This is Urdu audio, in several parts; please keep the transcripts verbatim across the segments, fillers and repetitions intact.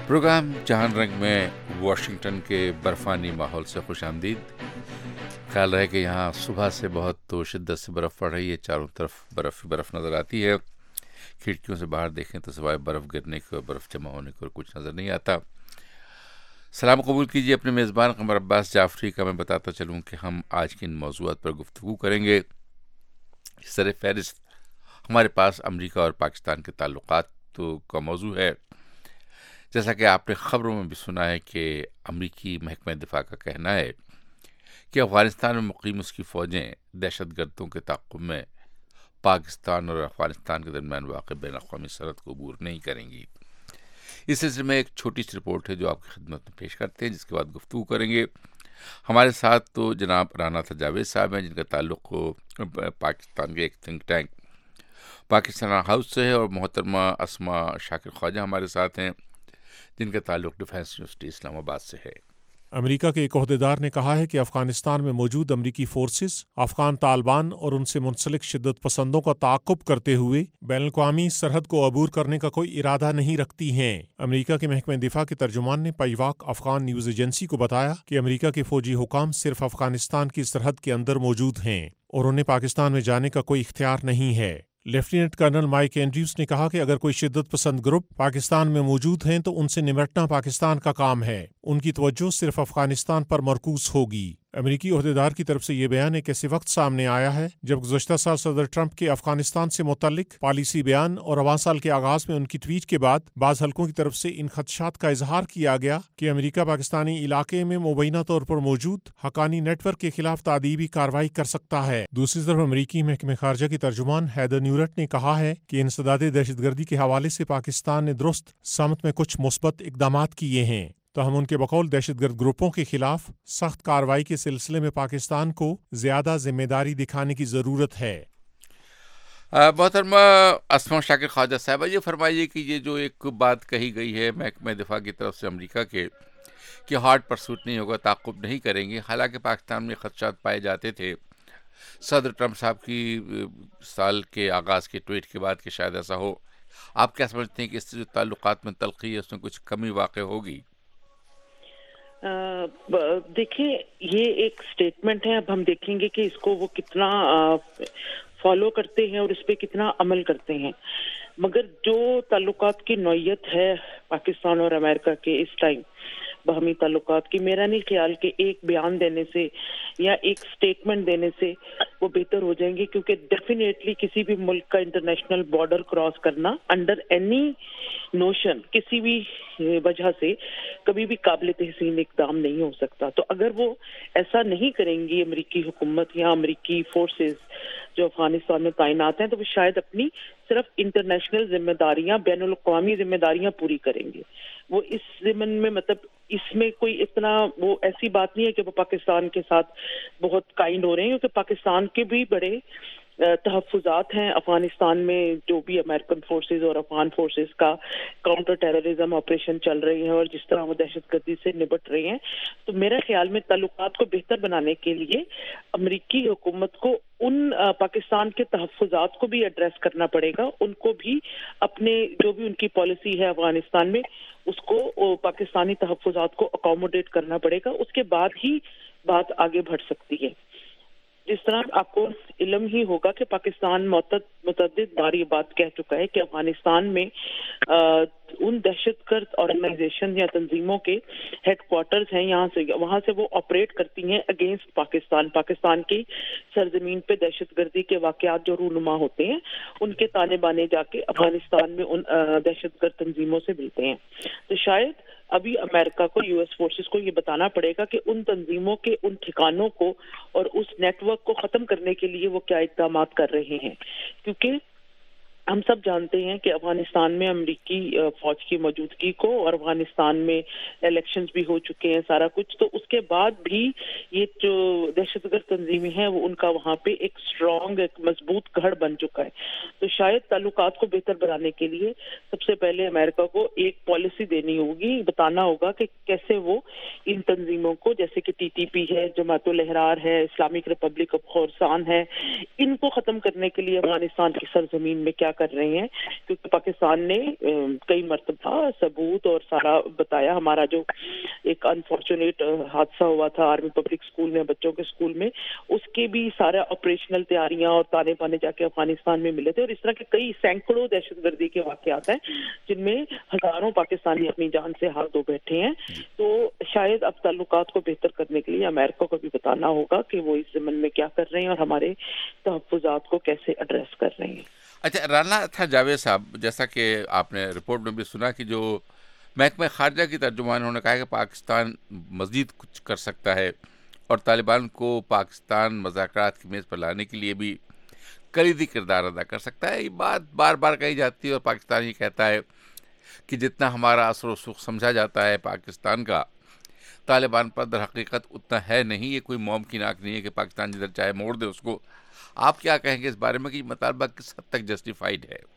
پروگرام جہان رنگ میں واشنگٹن کے برفانی ماحول سے خوش آمدید. خیال رہے کہ یہاں صبح سے بہت تو شدت سے برف پڑ رہی ہے, چاروں طرف برف ہی برف نظر آتی ہے. کھڑکیوں سے باہر دیکھیں تو سوائے برف گرنے کے اور برف جمع ہونے کو کچھ نظر نہیں آتا. سلام قبول کیجیے اپنے میزبان قمر عباس جعفری کا. میں بتاتا چلوں کہ ہم آج کن موضوعات پر گفتگو کریں گے. سر فہرست ہمارے پاس امریکہ اور پاکستان کے تعلقات تو کا موضوع ہے. جیسا کہ آپ نے خبروں میں بھی سنا ہے کہ امریکی محکمہ دفاع کا کہنا ہے کہ افغانستان میں مقیم اس کی فوجیں دہشت گردوں کے تعاقب میں پاکستان اور افغانستان کے درمیان واقع بین الاقوامی سرحد کو عبور نہیں کریں گی. اس سلسلے میں ایک چھوٹی سی رپورٹ ہے جو آپ کی خدمت میں پیش کرتے ہیں, جس کے بعد گفتگو کریں گے. ہمارے ساتھ تو جناب رانا جاوید صاحب ہیں, جن کا تعلق پاکستان کے ایک تھنک ٹینک پاکستان ہاؤس سے ہے, اور محترمہ اسما شاکر خواجہ ہمارے ساتھ ہیں, جن کا تعلق ڈیفنس یونیورسٹی اسلام آباد سے ہے. امریکہ کے ایک عہدیدار نے کہا ہے کہ افغانستان میں موجود امریکی فورسز افغان طالبان اور ان سے منسلک شدت پسندوں کا تعاقب کرتے ہوئے بین الاقوامی سرحد کو عبور کرنے کا کوئی ارادہ نہیں رکھتی ہیں. امریکہ کے محکمہ دفاع کے ترجمان نے پیواک افغان نیوز ایجنسی کو بتایا کہ امریکہ کے فوجی حکام صرف افغانستان کی سرحد کے اندر موجود ہیں اور انہیں پاکستان میں جانے کا کوئی اختیار نہیں ہے. لیفٹیننٹ کرنل مائک اینڈریوز نے کہا کہ اگر کوئی شدت پسند گروپ پاکستان میں موجود ہیں تو ان سے نمٹنا پاکستان کا کام ہے. ان کی توجہ صرف افغانستان پر مرکوز ہوگی. امریکی عہدیدار کی طرف سے یہ بیان ایک ایسے وقت سامنے آیا ہے جب گزشتہ سال صدر ٹرمپ کے افغانستان سے متعلق پالیسی بیان اور رواں سال کے آغاز میں ان کی ٹویٹ کے بعد بعض حلقوں کی طرف سے ان خدشات کا اظہار کیا گیا کہ امریکہ پاکستانی علاقے میں مبینہ طور پر موجود حقانی نیٹ ورک کے خلاف تعدیبی کارروائی کر سکتا ہے. دوسری طرف امریکی محکمہ خارجہ کی ترجمان ہیدر نیورٹ نے کہا ہے کہ انسداد دہشت گردی کے حوالے سے پاکستان نے درست سمت میں کچھ مثبت اقدامات کیے ہیں, تاہم ان کے بقول دہشت گرد گروپوں کے خلاف سخت کارروائی کے سلسلے میں پاکستان کو زیادہ ذمہ داری دکھانے کی ضرورت ہے. محترمہ اسما شاکر خواجہ صاحبہ, یہ فرمائیے کہ یہ جو ایک بات کہی گئی ہے محکمہ دفاع کی طرف سے امریکہ کے کہ ہارڈ پرسوٹ نہیں ہوگا, تعاقب نہیں کریں گے, حالانکہ پاکستان میں خدشات پائے جاتے تھے صدر ٹرمپ صاحب کی سال کے آغاز کے ٹویٹ کے بعد کہ شاید ایسا ہو. آپ کیا سمجھتے ہیں کہ اس سے جو تعلقات میں تلخی ہے اس میں کچھ کمی واقع ہوگی؟ دیکھیں, یہ ایک سٹیٹمنٹ ہے. اب ہم دیکھیں گے کہ اس کو وہ کتنا فالو کرتے ہیں اور اس پہ کتنا عمل کرتے ہیں. مگر جو تعلقات کی نوعیت ہے پاکستان اور امریکہ کے اس ٹائم باہمی تعلقات کی, میرا نہیں خیال کہ ایک بیان دینے سے یا ایک سٹیٹمنٹ دینے سے وہ بہتر ہو جائیں گے, کیونکہ ڈیفینیٹلی کسی بھی ملک کا انٹرنیشنل بارڈر کراس کرنا انڈر اینی نوشن کسی بھی وجہ سے کبھی بھی قابل تحسین اقدام نہیں ہو سکتا. تو اگر وہ ایسا نہیں کریں گی امریکی حکومت یا امریکی فورسز جو افغانستان میں تعینات ہیں, تو وہ شاید اپنی صرف انٹرنیشنل ذمہ داریاں, بین الاقوامی ذمہ داریاں پوری کریں گے. وہ اس ضمن میں مطلب اس میں کوئی اتنا وہ ایسی بات نہیں ہے کہ وہ پاکستان کے ساتھ بہت کائنڈ ہو رہے ہیں, کیونکہ پاکستان کے بھی بڑے تحفظات ہیں افغانستان میں, جو بھی امریکن فورسز اور افغان فورسز کا کاؤنٹر ٹیررزم آپریشن چل رہے ہیں اور جس طرح وہ دہشت گردی سے نبٹ رہے ہیں. تو میرے خیال میں تعلقات کو بہتر بنانے کے لیے امریکی حکومت کو ان پاکستان کے تحفظات کو بھی ایڈریس کرنا پڑے گا. ان کو بھی اپنے جو بھی ان کی پالیسی ہے افغانستان میں اس کو پاکستانی تحفظات کو اکوموڈیٹ کرنا پڑے گا. اس کے بعد ہی بات آگے بڑھ سکتی ہے. جس طرح آپ کو علم ہی ہوگا کہ پاکستان متعدد بار یہ بات کہہ چکا ہے کہ افغانستان میں ان دہشت گرد آرگنائزیشن یا تنظیموں کے ہیڈ کوارٹرز ہیں, یہاں سے وہاں سے وہ آپریٹ کرتی ہیں اگینسٹ پاکستان. پاکستان کی سرزمین پہ دہشت گردی کے واقعات جو رونما ہوتے ہیں ان کے تانے بانے جا کے افغانستان میں ان دہشت گرد تنظیموں سے ملتے ہیں. تو شاید ابھی امریکہ کو, یو ایس فورسز کو یہ بتانا پڑے گا کہ ان تنظیموں کے ان ٹھکانوں کو اور اس نیٹ ورک کو ختم کرنے کے لیے وہ کیا اقدامات کر رہے ہیں. کیونکہ ہم سب جانتے ہیں کہ افغانستان میں امریکی فوج کی موجودگی کو, اور افغانستان میں الیکشنز بھی ہو چکے ہیں سارا کچھ, تو اس کے بعد بھی یہ جو دہشت گرد تنظیمیں ہیں وہ ان کا وہاں پہ ایک اسٹرانگ ایک مضبوط گڑھ بن چکا ہے. تو شاید تعلقات کو بہتر بنانے کے لیے سب سے پہلے امریکہ کو ایک پالیسی دینی ہوگی, بتانا ہوگا کہ کیسے وہ ان تنظیموں کو, جیسے کہ ٹی ٹی پی ہے, جماعت الاحرار ہے, اسلامک ریپبلک آف خوراسان ہے, ان کو ختم کرنے کے لیے افغانستان کی سرزمین میں کیا کر رہے ہیں, کیونکہ پاکستان نے کئی مرتبہ ثبوت اور سارا بتایا. ہمارا جو ایک انفارچونیٹ حادثہ ہوا تھا آرمی پبلک اسکول میں, بچوں کے اسکول میں, اس کے بھی سارا آپریشنل تیاریاں اور تانے بانے جا کے افغانستان میں ملے تھے, اور اس طرح کے کئی سینکڑوں دہشت گردی کے واقعات ہیں جن میں ہزاروں پاکستانی اپنی جان سے ہاتھ دھو بیٹھے ہیں. تو شاید اب تعلقات کو بہتر کرنے کے لیے امریکہ کو بھی بتانا ہوگا کہ وہ اس ضمن میں کیا کر رہے ہیں اور ہمارے تحفظات کو کیسے ایڈریس کر رہے ہیں. اچھا رانا تھا جاوید صاحب, جیسا کہ آپ نے رپورٹ میں بھی سنا کہ جو محکمہ خارجہ کی ترجمان انہوں نے کہا کہ پاکستان مزید کچھ کر سکتا ہے اور طالبان کو پاکستان مذاکرات کی میز پر لانے کے لیے بھی کلیدی کردار ادا کر سکتا ہے. یہ بات بار بار کہی جاتی ہے اور پاکستان یہ کہتا ہے کہ جتنا ہمارا اثر و رسوخ سمجھا جاتا ہے پاکستان کا, طالبان پر در حقیقت اتنا ہے نہیں. یہ کوئی ممکن نہیں ہے کہ پاکستان جدھر چاہے موڑ دے اس کو. آپ کیا کہیں گے اس بارے میں کہ یہ مطالبہ کس حد تک جسٹیفائڈ ہے؟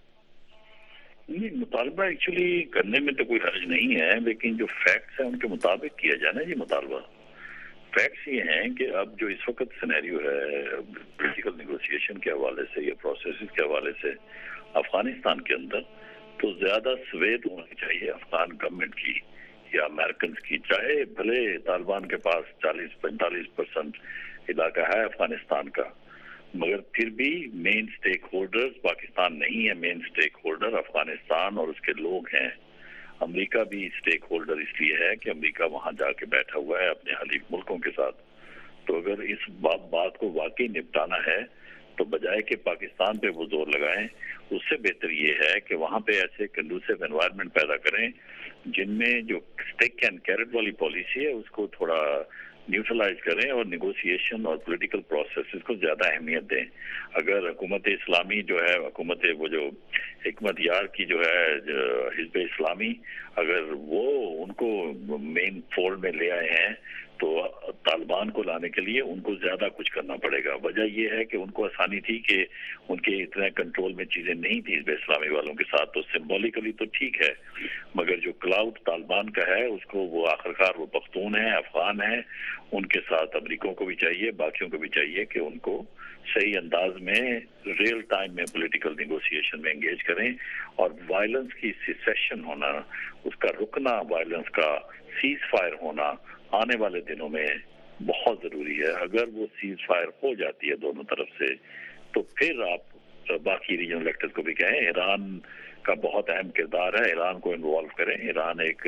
نہیں, مطالبہ ایکچولی کرنے میں تو کوئی حرج نہیں ہے, لیکن جو فیکٹس ہیں ان کے مطابق کیا جائے نا جی مطالبہ. فیکٹس یہ ہیں کہ اب جو اس وقت سینیریو ہے پولیٹیکل نیگوسیشن کے حوالے سے یا پروسیسز کے حوالے سے افغانستان کے اندر, تو زیادہ سوید ہونی چاہیے افغان گورنمنٹ کی یا امریکنز کی. چاہے بھلے طالبان کے پاس چالیس پینتالیس پرسنٹ علاقہ ہے افغانستان کا, مگر پھر بھی مین سٹیک ہولڈرز پاکستان نہیں ہے. مین سٹیک ہولڈر افغانستان اور اس کے لوگ ہیں. امریکہ بھی سٹیک ہولڈر اس لیے ہے کہ امریکہ وہاں جا کے بیٹھا ہوا ہے اپنے حلیف ملکوں کے ساتھ. تو اگر اس بات بات کو واقعی نپٹانا ہے تو بجائے کہ پاکستان پہ وہ زور لگائیں, اس سے بہتر یہ ہے کہ وہاں پہ ایسے کنڈوسیو انوائرمنٹ پیدا کریں جن میں جو اسٹیک اینڈ کیرٹ والی پالیسی ہے اس کو تھوڑا نیوٹرلائز کریں اور نیگوسیشن اور پولیٹیکل پروسیسز کو زیادہ اہمیت دیں. اگر حکومت اسلامی جو ہے, حکومت وہ جو حکمت یار کی جو ہے حزب اسلامی, اگر وہ ان کو مین فورڈ میں لے آئے ہیں تو طالبان کو لانے کے لیے ان کو زیادہ کچھ کرنا پڑے گا. وجہ یہ ہے کہ ان کو آسانی تھی کہ ان کے اتنے کنٹرول میں چیزیں نہیں تھیں حزب اسلامی والوں کے ساتھ, تو سمبولیکلی تو ٹھیک ہے, مگر جو کلاؤڈ طالبان کا ہے اس کو وہ آخرکار وہ پختون ہیں, افغان ہیں, ان کے ساتھ امریکوں کو بھی چاہیے, باقیوں کو بھی چاہیے کہ ان کو صحیح انداز میں ریئل ٹائم میں پولیٹیکل نیگوسیشن میں انگیج کریں. اور وائلنس کی سیسیشن ہونا, اس کا رکنا, وائلنس کا سیز فائر ہونا آنے والے دنوں میں بہت ضروری ہے. اگر وہ سیز فائر ہو جاتی ہے دونوں طرف سے تو پھر آپ باقی ریجنل ایکٹرز کو بھی کہیں. ایران کا بہت اہم کردار ہے, ایران کو انوالو کریں. ایران ایک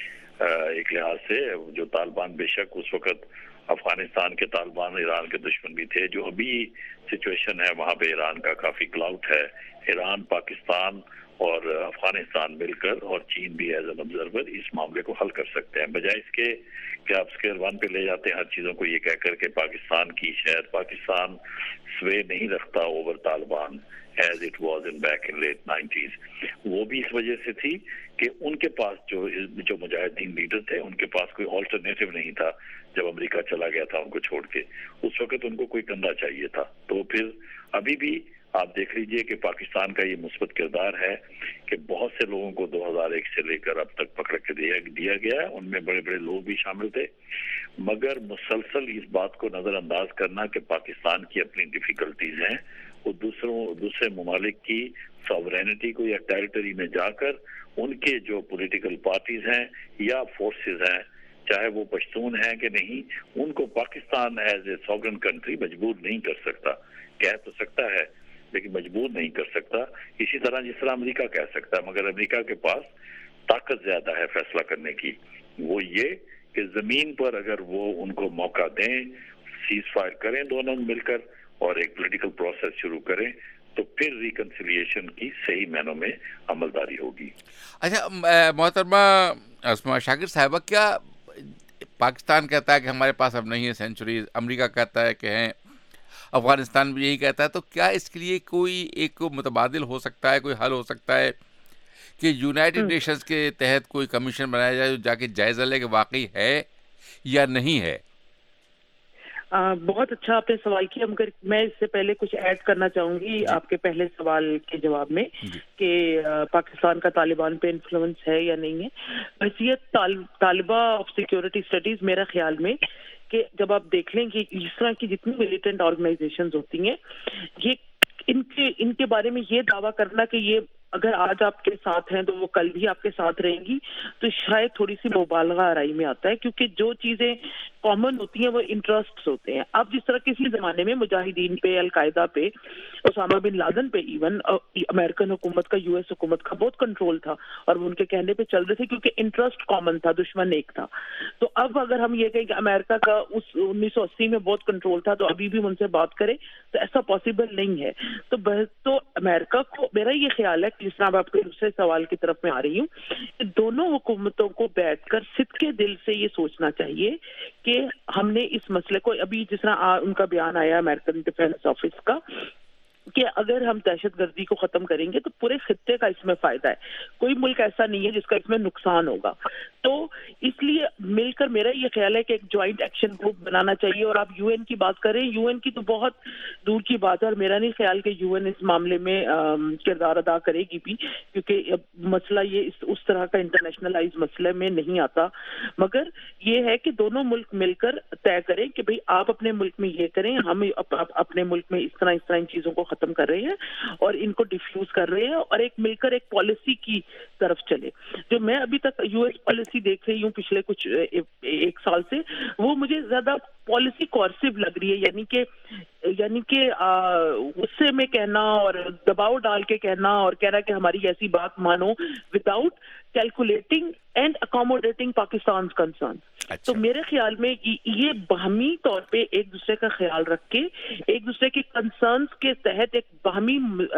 ایک لحاظ سے جو طالبان بے شک اس وقت افغانستان کے طالبان ایران کے دشمن بھی تھے, جو ابھی سچویشن ہے وہاں پہ ایران کا کافی کلاؤٹ ہے. ایران, پاکستان اور افغانستان مل کر اور چین بھی ایز این آبزرور اس معاملے کو حل کر سکتے ہیں, بجائے اس کے کہ آپ اسکیئر ون پہ لے جاتے ہیں ہر چیزوں کو یہ کہہ کر کہ پاکستان کی شاید پاکستان سوے نہیں رکھتا over Taliban as it was in back in late nineties. وہ بھی اس وجہ سے تھی کہ ان کے پاس جو جو مجاہدین لیڈر تھے ان کے پاس کوئی آلٹرنیٹو نہیں تھا جب امریکہ چلا گیا تھا ان کو چھوڑ کے. اس وقت ان کو کوئی کندھا چاہیے تھا. تو پھر ابھی بھی آپ دیکھ لیجئے کہ پاکستان کا یہ مثبت کردار ہے کہ بہت سے لوگوں کو دو ہزار ایک سے لے کر اب تک پکڑ کے دیا دیا گیا ہے, ان میں بڑے بڑے لوگ بھی شامل تھے, مگر مسلسل اس بات کو نظر انداز کرنا کہ پاکستان کی اپنی ڈیفیکلٹیز ہیں, وہ دوسروں دوسرے ممالک کی ساورینٹی کو یا ٹیریٹری میں جا کر ان کے جو پولیٹیکل پارٹیز ہیں یا فورسز ہیں, چاہے وہ پشتون ہیں کہ نہیں, ان کو Pakistan as a sovereign country مجبور نہیں کر سکتا. کہہ تو سکتا ہے لیکن مجبور نہیں کر سکتا. اسی طرح جس طرح امریکہ کہہ سکتا ہے, مگر امریکہ کے پاس طاقت زیادہ ہے فیصلہ کرنے کی. وہ یہ کہ زمین پر اگر وہ ان کو موقع دیں, سیز فائر کریں دونوں مل کر اور ایک پولیٹیکل پروسیس شروع کریں, تو پھر ریکنسیلیشن کی صحیح معنوں میں عملداری ہوگی. اچھا محترمہ اسماء شاکر صاحبہ, کیا پاکستان کہتا ہے کہ ہمارے پاس اب نہیں ہے سینچریز, امریکہ کہتا ہے کہ ہیں, افغانستان بھی یہی کہتا ہے, تو کیا اس کے لیے کوئی ایک متبادل ہو سکتا ہے, کوئی حل ہو سکتا ہے کہ یونائٹڈ نیشنز کے تحت کوئی کمیشن بنایا جائے جو جا کے جائزہ لے کہ واقعی ہے یا نہیں ہے؟ آ, بہت اچھا آپ نے سوال کیا, مگر میں اس سے پہلے کچھ ایڈ کرنا چاہوں گی جی. آپ کے پہلے سوال کے جواب میں جی. کہ آ, پاکستان کا طالبان پہ انفلوئنس ہے یا نہیں ہے. حیثیت طالبہ آف سیکورٹی اسٹڈیز میرا خیال میں کہ جب آپ دیکھ لیں کہ اس طرح کی جتنی ملیٹنٹ آرگنائزیشنز ہوتی ہیں, یہ ان کے ان کے بارے میں یہ دعویٰ کرنا کہ یہ اگر آج آپ کے ساتھ ہیں تو وہ کل بھی آپ کے ساتھ رہیں گی، تو شاید تھوڑی سی مبالغہ آرائی میں آتا ہے، کیونکہ جو چیزیں کامن ہوتی ہیں وہ انٹرسٹس ہوتے ہیں. اب جس طرح کسی زمانے میں مجاہدین پہ، القاعدہ پہ، اسامہ بن لادن پہ ایون امریکن حکومت کا، یو ایس حکومت کا بہت کنٹرول تھا اور وہ ان کے کہنے پہ چل رہے تھے کیونکہ انٹرسٹ کامن تھا، دشمن ایک تھا. تو اب اگر ہم یہ کہیں کہ امریکہ کا اس انیس سو اسی میں بہت کنٹرول تھا تو ابھی بھی ان سے بات کرے تو ایسا پاسبل نہیں ہے. تو تو امریکہ کو، میرا یہ خیال ہے کہ جس طرح آپ کے دوسرے سوال کی طرف میں آ رہی ہوں، کہ دونوں حکومتوں کو بیٹھ کر صدقے دل سے یہ سوچنا چاہیے کہ ہم نے اس مسئلے کو، ابھی جس طرح ان کا بیان آیا امریکن ڈیفینس آفس کا، کہ اگر ہم دہشت گردی کو ختم کریں گے تو پورے خطے کا اس میں فائدہ ہے، کوئی ملک ایسا نہیں ہے جس کا اس میں نقصان ہوگا. تو اس لیے مل کر میرا یہ خیال ہے کہ ایک جوائنٹ ایکشن گروپ بنانا چاہیے. اور آپ یو این کی بات کریں، یو این کی تو بہت دور کی بات ہے، اور میرا نہیں خیال کہ یو این اس معاملے میں کردار ادا کرے گی بھی، کیونکہ مسئلہ یہ اس طرح کا انٹرنیشنلائز مسئلے میں نہیں آتا. مگر یہ ہے کہ دونوں ملک مل کر طے کریں کہ بھئی آپ اپنے ملک میں یہ کریں، ہم اپنے ملک میں اس طرح اس طرح ان چیزوں کو ختم کر رہے ہیں اور ان کو ڈیفیوز کر رہے ہیں، اور ایک مل کر ایک پالیسی کی طرف چلے. جو میں ابھی تک یو ایس پالیسی دیکھ رہی ہوں پچھلے کچھ ایک سال سے، وہ مجھے زیادہ پالیسی کورسیو لگ رہی ہے، یعنی کہ یعنی کہ غصے میں کہنا اور دباؤ ڈال کے کہنا اور کہنا کہ ہماری ایسی بات مانو without calculating and accommodating Pakistan concern. تو میرے خیال میں یہ باہمی طور پہ ایک دوسرے کا خیال رکھ کے ایک دوسرے کے کنسرنز کے تحت ایک باہمی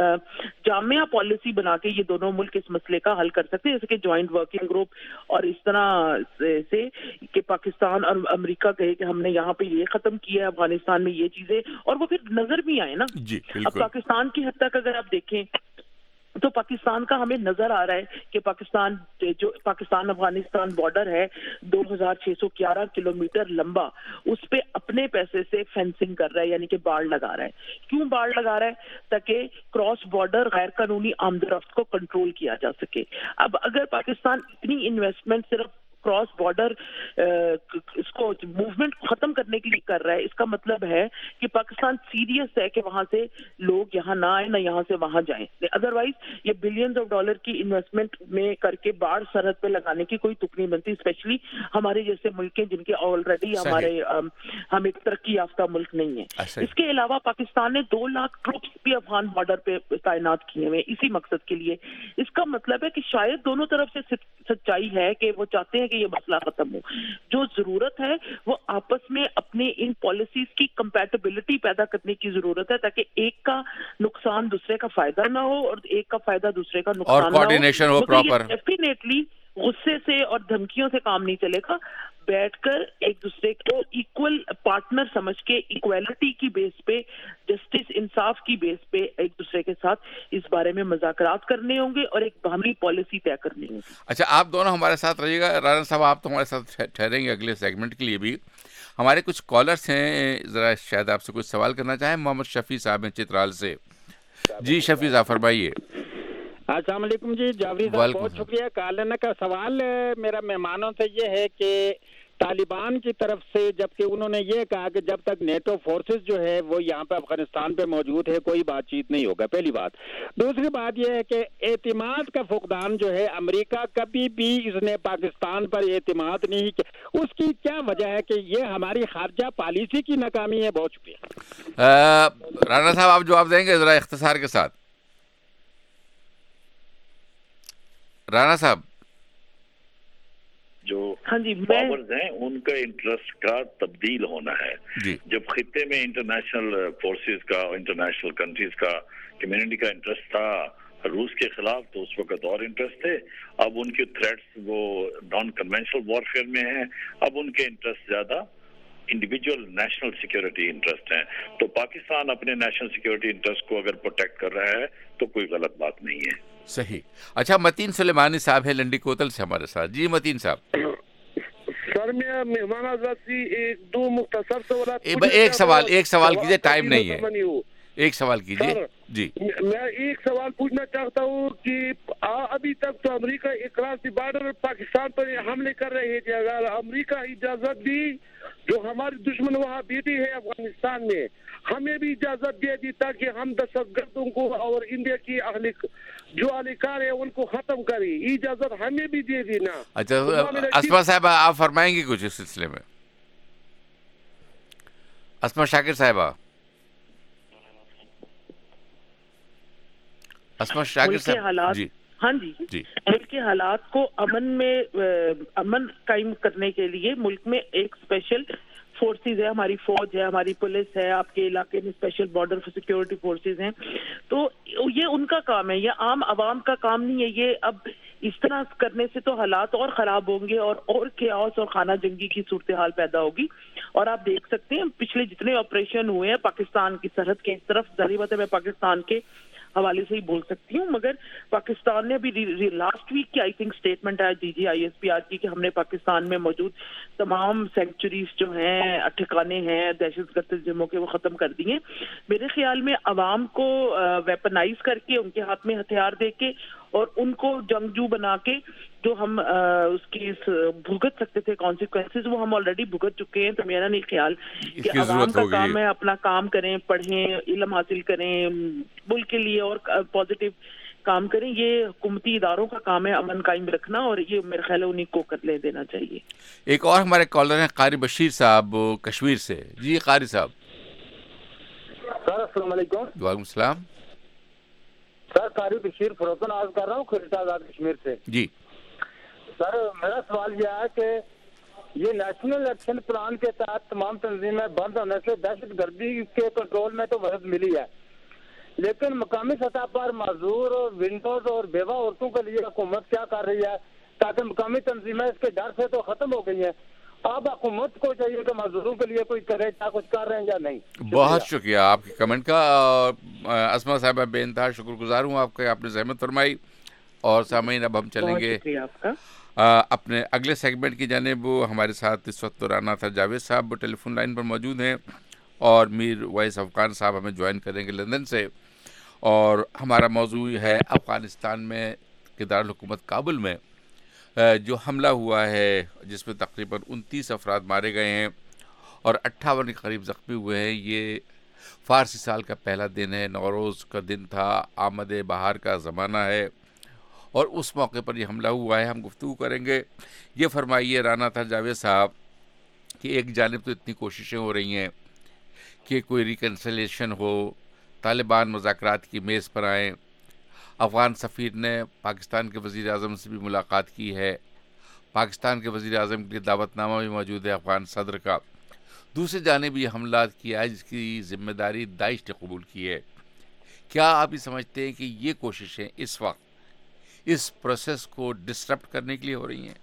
جامعہ پالیسی بنا کے یہ دونوں ملک اس مسئلے کا حل کر سکتے ہیں، جیسے کہ جوائنٹ ورکنگ گروپ، اور اس طرح سے کہ پاکستان اور امریکہ کہے کہ ہم نے یہاں پہ یہ ختم کیا ہے، افغانستان میں یہ چیزیں، اور وہ پھر نظر بھی آئے نا. جی اب پاکستان کی حد تک اگر آپ دیکھیں تو پاکستان کا ہمیں نظر آ رہا ہے کہ پاکستان جو پاکستان افغانستان بارڈر ہے دو ہزار چھ سو گیارہ کلو میٹر لمبا، اس پہ اپنے پیسے سے فینسنگ کر رہا ہے، یعنی کہ باڑ لگا رہا ہے. کیوں باڑ لگا رہا ہے؟ تاکہ کراس بارڈر غیر قانونی آمد و رفت کو کنٹرول کیا جا سکے. اب اگر پاکستان اتنی انویسٹمنٹ صرف کراس بارڈر اس کو موومنٹ ختم کرنے کے لیے کر رہا ہے، اس کا مطلب ہے کہ پاکستان سیریس ہے کہ وہاں سے لوگ یہاں نہ آئیں، نہ یہاں سے وہاں جائیں. ادروائز یہ بلینز آف ڈالر کی انویسٹمنٹ میں کر کے باڑ سرحد پہ لگانے کی کوئی تک نہیں بنتی، اسپیشلی ہمارے جیسے ملک ہیں جن کے آلریڈی ہمارے ہم ایک ترقی یافتہ ملک نہیں ہیں. اس کے علاوہ پاکستان نے دو لاکھ ٹروپس بھی افغان بارڈر پہ تعینات کیے ہوئے اسی مقصد کے لیے. اس کا مطلب ہے کہ شاید دونوں طرف سے سچائی ہے کہ وہ چاہتے ہیں کہ یہ مسئلہ ختم ہو. جو ضرورت ہے وہ آپس میں اپنے ان پالیسیز کی کمپیٹیبلٹی پیدا کرنے کی ضرورت ہے، تاکہ ایک کا نقصان دوسرے کا فائدہ نہ ہو اور ایک کا فائدہ دوسرے کا نقصان نہ ہو. اور کوارڈینیشن ہو پراپر. ڈیفینیٹلی غصے سے اور دھمکیوں سے کام نہیں چلے گا. بیٹھ کر ایک دوسرے کو ایکول پارٹنر سمجھ کے ایکویلٹی کی بیس پہ، جسٹس انصاف کی بیس پہ ایک دوسرے کے ساتھ اس بارے میں مذاکرات کرنے ہوں گے اور ایک باہمی پالیسی طے کرنی ہوگی. اچھا، آپ دونوں ہمارے ساتھ رہیے گا. رانا صاحب آپ تو ہمارے ساتھ ٹھہریں گے اگلے سیگمنٹ کے لیے بھی. ہمارے کچھ کالرس ہیں، ذرا شاید آپ سے کچھ سوال کرنا چاہیں. محمد شفیع صاحب ہیں چترال سے. جی شفیع صاحب فرمائیے. السلام علیکم. جی جاوید صاحب بہت شکریہ. کال لینے کا سوال میرا مہمانوں سے یہ ہے کہ طالبان کی طرف سے جبکہ انہوں نے یہ کہا کہ جب تک نیٹو فورسز جو ہے وہ یہاں پہ افغانستان پہ موجود ہے کوئی بات چیت نہیں ہوگا، پہلی بات. دوسری بات یہ ہے کہ اعتماد کا فقدان جو ہے، امریکہ کبھی بھی اس نے پاکستان پر اعتماد نہیں کیا، اس کی کیا وجہ ہے کہ یہ ہماری خارجہ پالیسی کی ناکامی ہے؟ بہت شکریہ. رانا صاحب آپ جواب دیں گے ذرا اختصار کے ساتھ؟ رانا صاحب جو ہاں جی پاورز ہیں ان کا انٹرسٹ کا تبدیل ہونا ہے. جی. جب خطے میں انٹرنیشنل فورسز کا، انٹرنیشنل کنٹریز کا، کمیونٹی کا انٹرسٹ تھا روس کے خلاف تو اس وقت اور انٹرسٹ تھے. اب ان کے تھریٹس وہ نان کنونشنل وارفیئر میں ہیں. اب ان کے انٹرسٹ زیادہ انڈیویجول نیشنل سیکیورٹی انٹرسٹ ہیں. تو پاکستان اپنے نیشنل سیکیورٹی انٹرسٹ کو اگر پروٹیکٹ کر رہا ہے تو کوئی غلط بات نہیں ہے. صحیح. اچھا، متین سلیمانی صاحب ہے لنڈی کوتل سے ہمارے ساتھ. جی متین صاحب. سر میں مہمان حضرت سے ایک دو مختصر سوالات. ایک سوال ایک سوال کیجیے، ٹائم نہیں ہے. ایک سوال کیجیے جی. میں ایک سوال پوچھنا چاہتا ہوں کہ ابھی تک تو امریکہ اقراصی بارڈر پاکستان پر حملے کر رہے تھے. اگر امریکہ اجازت دی جو ہماری دشمن وہاں بیٹھی ہے افغانستان میں, ہمیں بھی اجازت دے دی تاکہ ہم دہشت گردوں کو اور انڈیا کی جو اہلکار ہے ان کو ختم کریں. اجازت ہمیں بھی دے دی نا. اچھا اسما صاحبہ آپ فرمائیں گے کچھ اس سلسلے میں؟ اسما شاکر صاحبہ, اسما شاکر صاحب جی. ہاں جی جی ملک کے حالات کو امن میں امن قائم کرنے کے لیے ملک میں ایک اسپیشل فورسز ہے, ہماری فوج ہے, ہماری پولیس ہے, آپ کے علاقے میں اسپیشل بارڈر سیکورٹی فورسز ہیں. تو یہ ان کا کام ہے, یہ عام عوام کا کام نہیں ہے. یہ اب اس طرح کرنے سے تو حالات اور خراب ہوں گے اور اور کیاس اور خانہ جنگی کی صورتحال پیدا ہوگی. اور آپ دیکھ سکتے ہیں پچھلے جتنے آپریشن ہوئے ہیں پاکستان کی سرحد کے اس طرف, ظاہر بات ہے میں پاکستان کے حوالے سے ہی بول سکتی ہوں, مگر پاکستان نے ابھی لاسٹ ویک کی آئی تھنک اسٹیٹمنٹ ہے D G I S P R کی کہ ہم نے پاکستان میں موجود تمام سینکچریز جو ہیں, ٹھکانے ہیں دہشت گرد تنظیموں کے, وہ ختم کر دیے. میرے خیال میں عوام کو ویپنائز کر کے, ان کے ہاتھ میں ہتھیار دے کے اور ان کو جنگجو بنا کے جو ہم اس کی بھگت سکتے تھے کانسیکوینسز, وہ ہم آلریڈی بھگت چکے ہیں. تو میرا نہیں خیال کہ عوام کا کام ہے اپنا کام کریں, پڑھیں, علم حاصل کریں, ملک کے لیے اور پازیٹیو کام کریں. یہ حکومتی اداروں کا کام ہے امن قائم رکھنا, اور یہ میرا خیال ہے انہیں کو کر لے دینا چاہیے. ایک اور ہمارے کالر ہیں قاری بشیر صاحب کشمیر سے. جی قاری صاحب. سر السلام علیکم. وعلیکم السلام. سر قاری بشیر فروزن آز کر رہا ہوں کھیرتا آزاد کشمیر سے. جی سر میرا سوال یہ ہے کہ یہ نیشنل ایکشن پلان کے تحت تمام تنظیمیں بند ہونے سے دہشت گردی کے کنٹرول میں تو مدد ملی ہے, لیکن مقامی سطح پر معذور ونڈوز اور بیوہ عورتوں کے لیے حکومت کیا کر رہی ہے تاکہ مقامی تنظیمیں اس کے ڈر سے تو ختم ہو گئی ہیں. اب حکومت کو چاہیے کہ معذوروں کے لیے کوئی کرے, کیا کچھ کر رہے ہیں یا نہیں؟ بہت شکریہ آپ کے کمنٹ کا. اسما صاحبہ بے انتہا شکر گزار ہوں آپ کے, آپ نے زحمت فرمائی. اور سامعین اب ہم چلیں گے اپنے اگلے سیگمنٹ کی جانب. ہمارے ساتھ اس وقت رانا تھا جاوید صاحب ٹیلی فون لائن پر موجود ہیں, اور میر وائس افغان صاحب ہمیں جوائن کریں گے لندن سے. اور ہمارا موضوع ہے افغانستان میں کے دارالحکومت کابل میں جو حملہ ہوا ہے جس میں تقریباً انتیس افراد مارے گئے ہیں اور اٹھاون کے قریب زخمی ہوئے ہیں. یہ فارسی سال کا پہلا دن ہے, نوروز کا دن تھا, آمد بہار کا زمانہ ہے, اور اس موقع پر یہ حملہ ہوا ہے. ہم گفتگو کریں گے. یہ فرمائیے رانا تھا جاوید صاحب کہ ایک جانب تو اتنی کوششیں ہو رہی ہیں کہ کوئی ریکنسلیشن ہو, طالبان مذاکرات کی میز پر آئیں, افغان سفیر نے پاکستان کے وزیر اعظم سے بھی ملاقات کی ہے, پاکستان کے وزیر اعظم کے لیے دعوت نامہ بھی موجود ہے افغان صدر کا. دوسری جانب یہ حملات کیا ہے جس کی ذمہ داری داعش نے قبول کی ہے. کیا آپ یہ سمجھتے ہیں کہ یہ کوششیں اس وقت اس پروسیس کو ڈسٹرپٹ کرنے کے لیے ہو رہی ہیں؟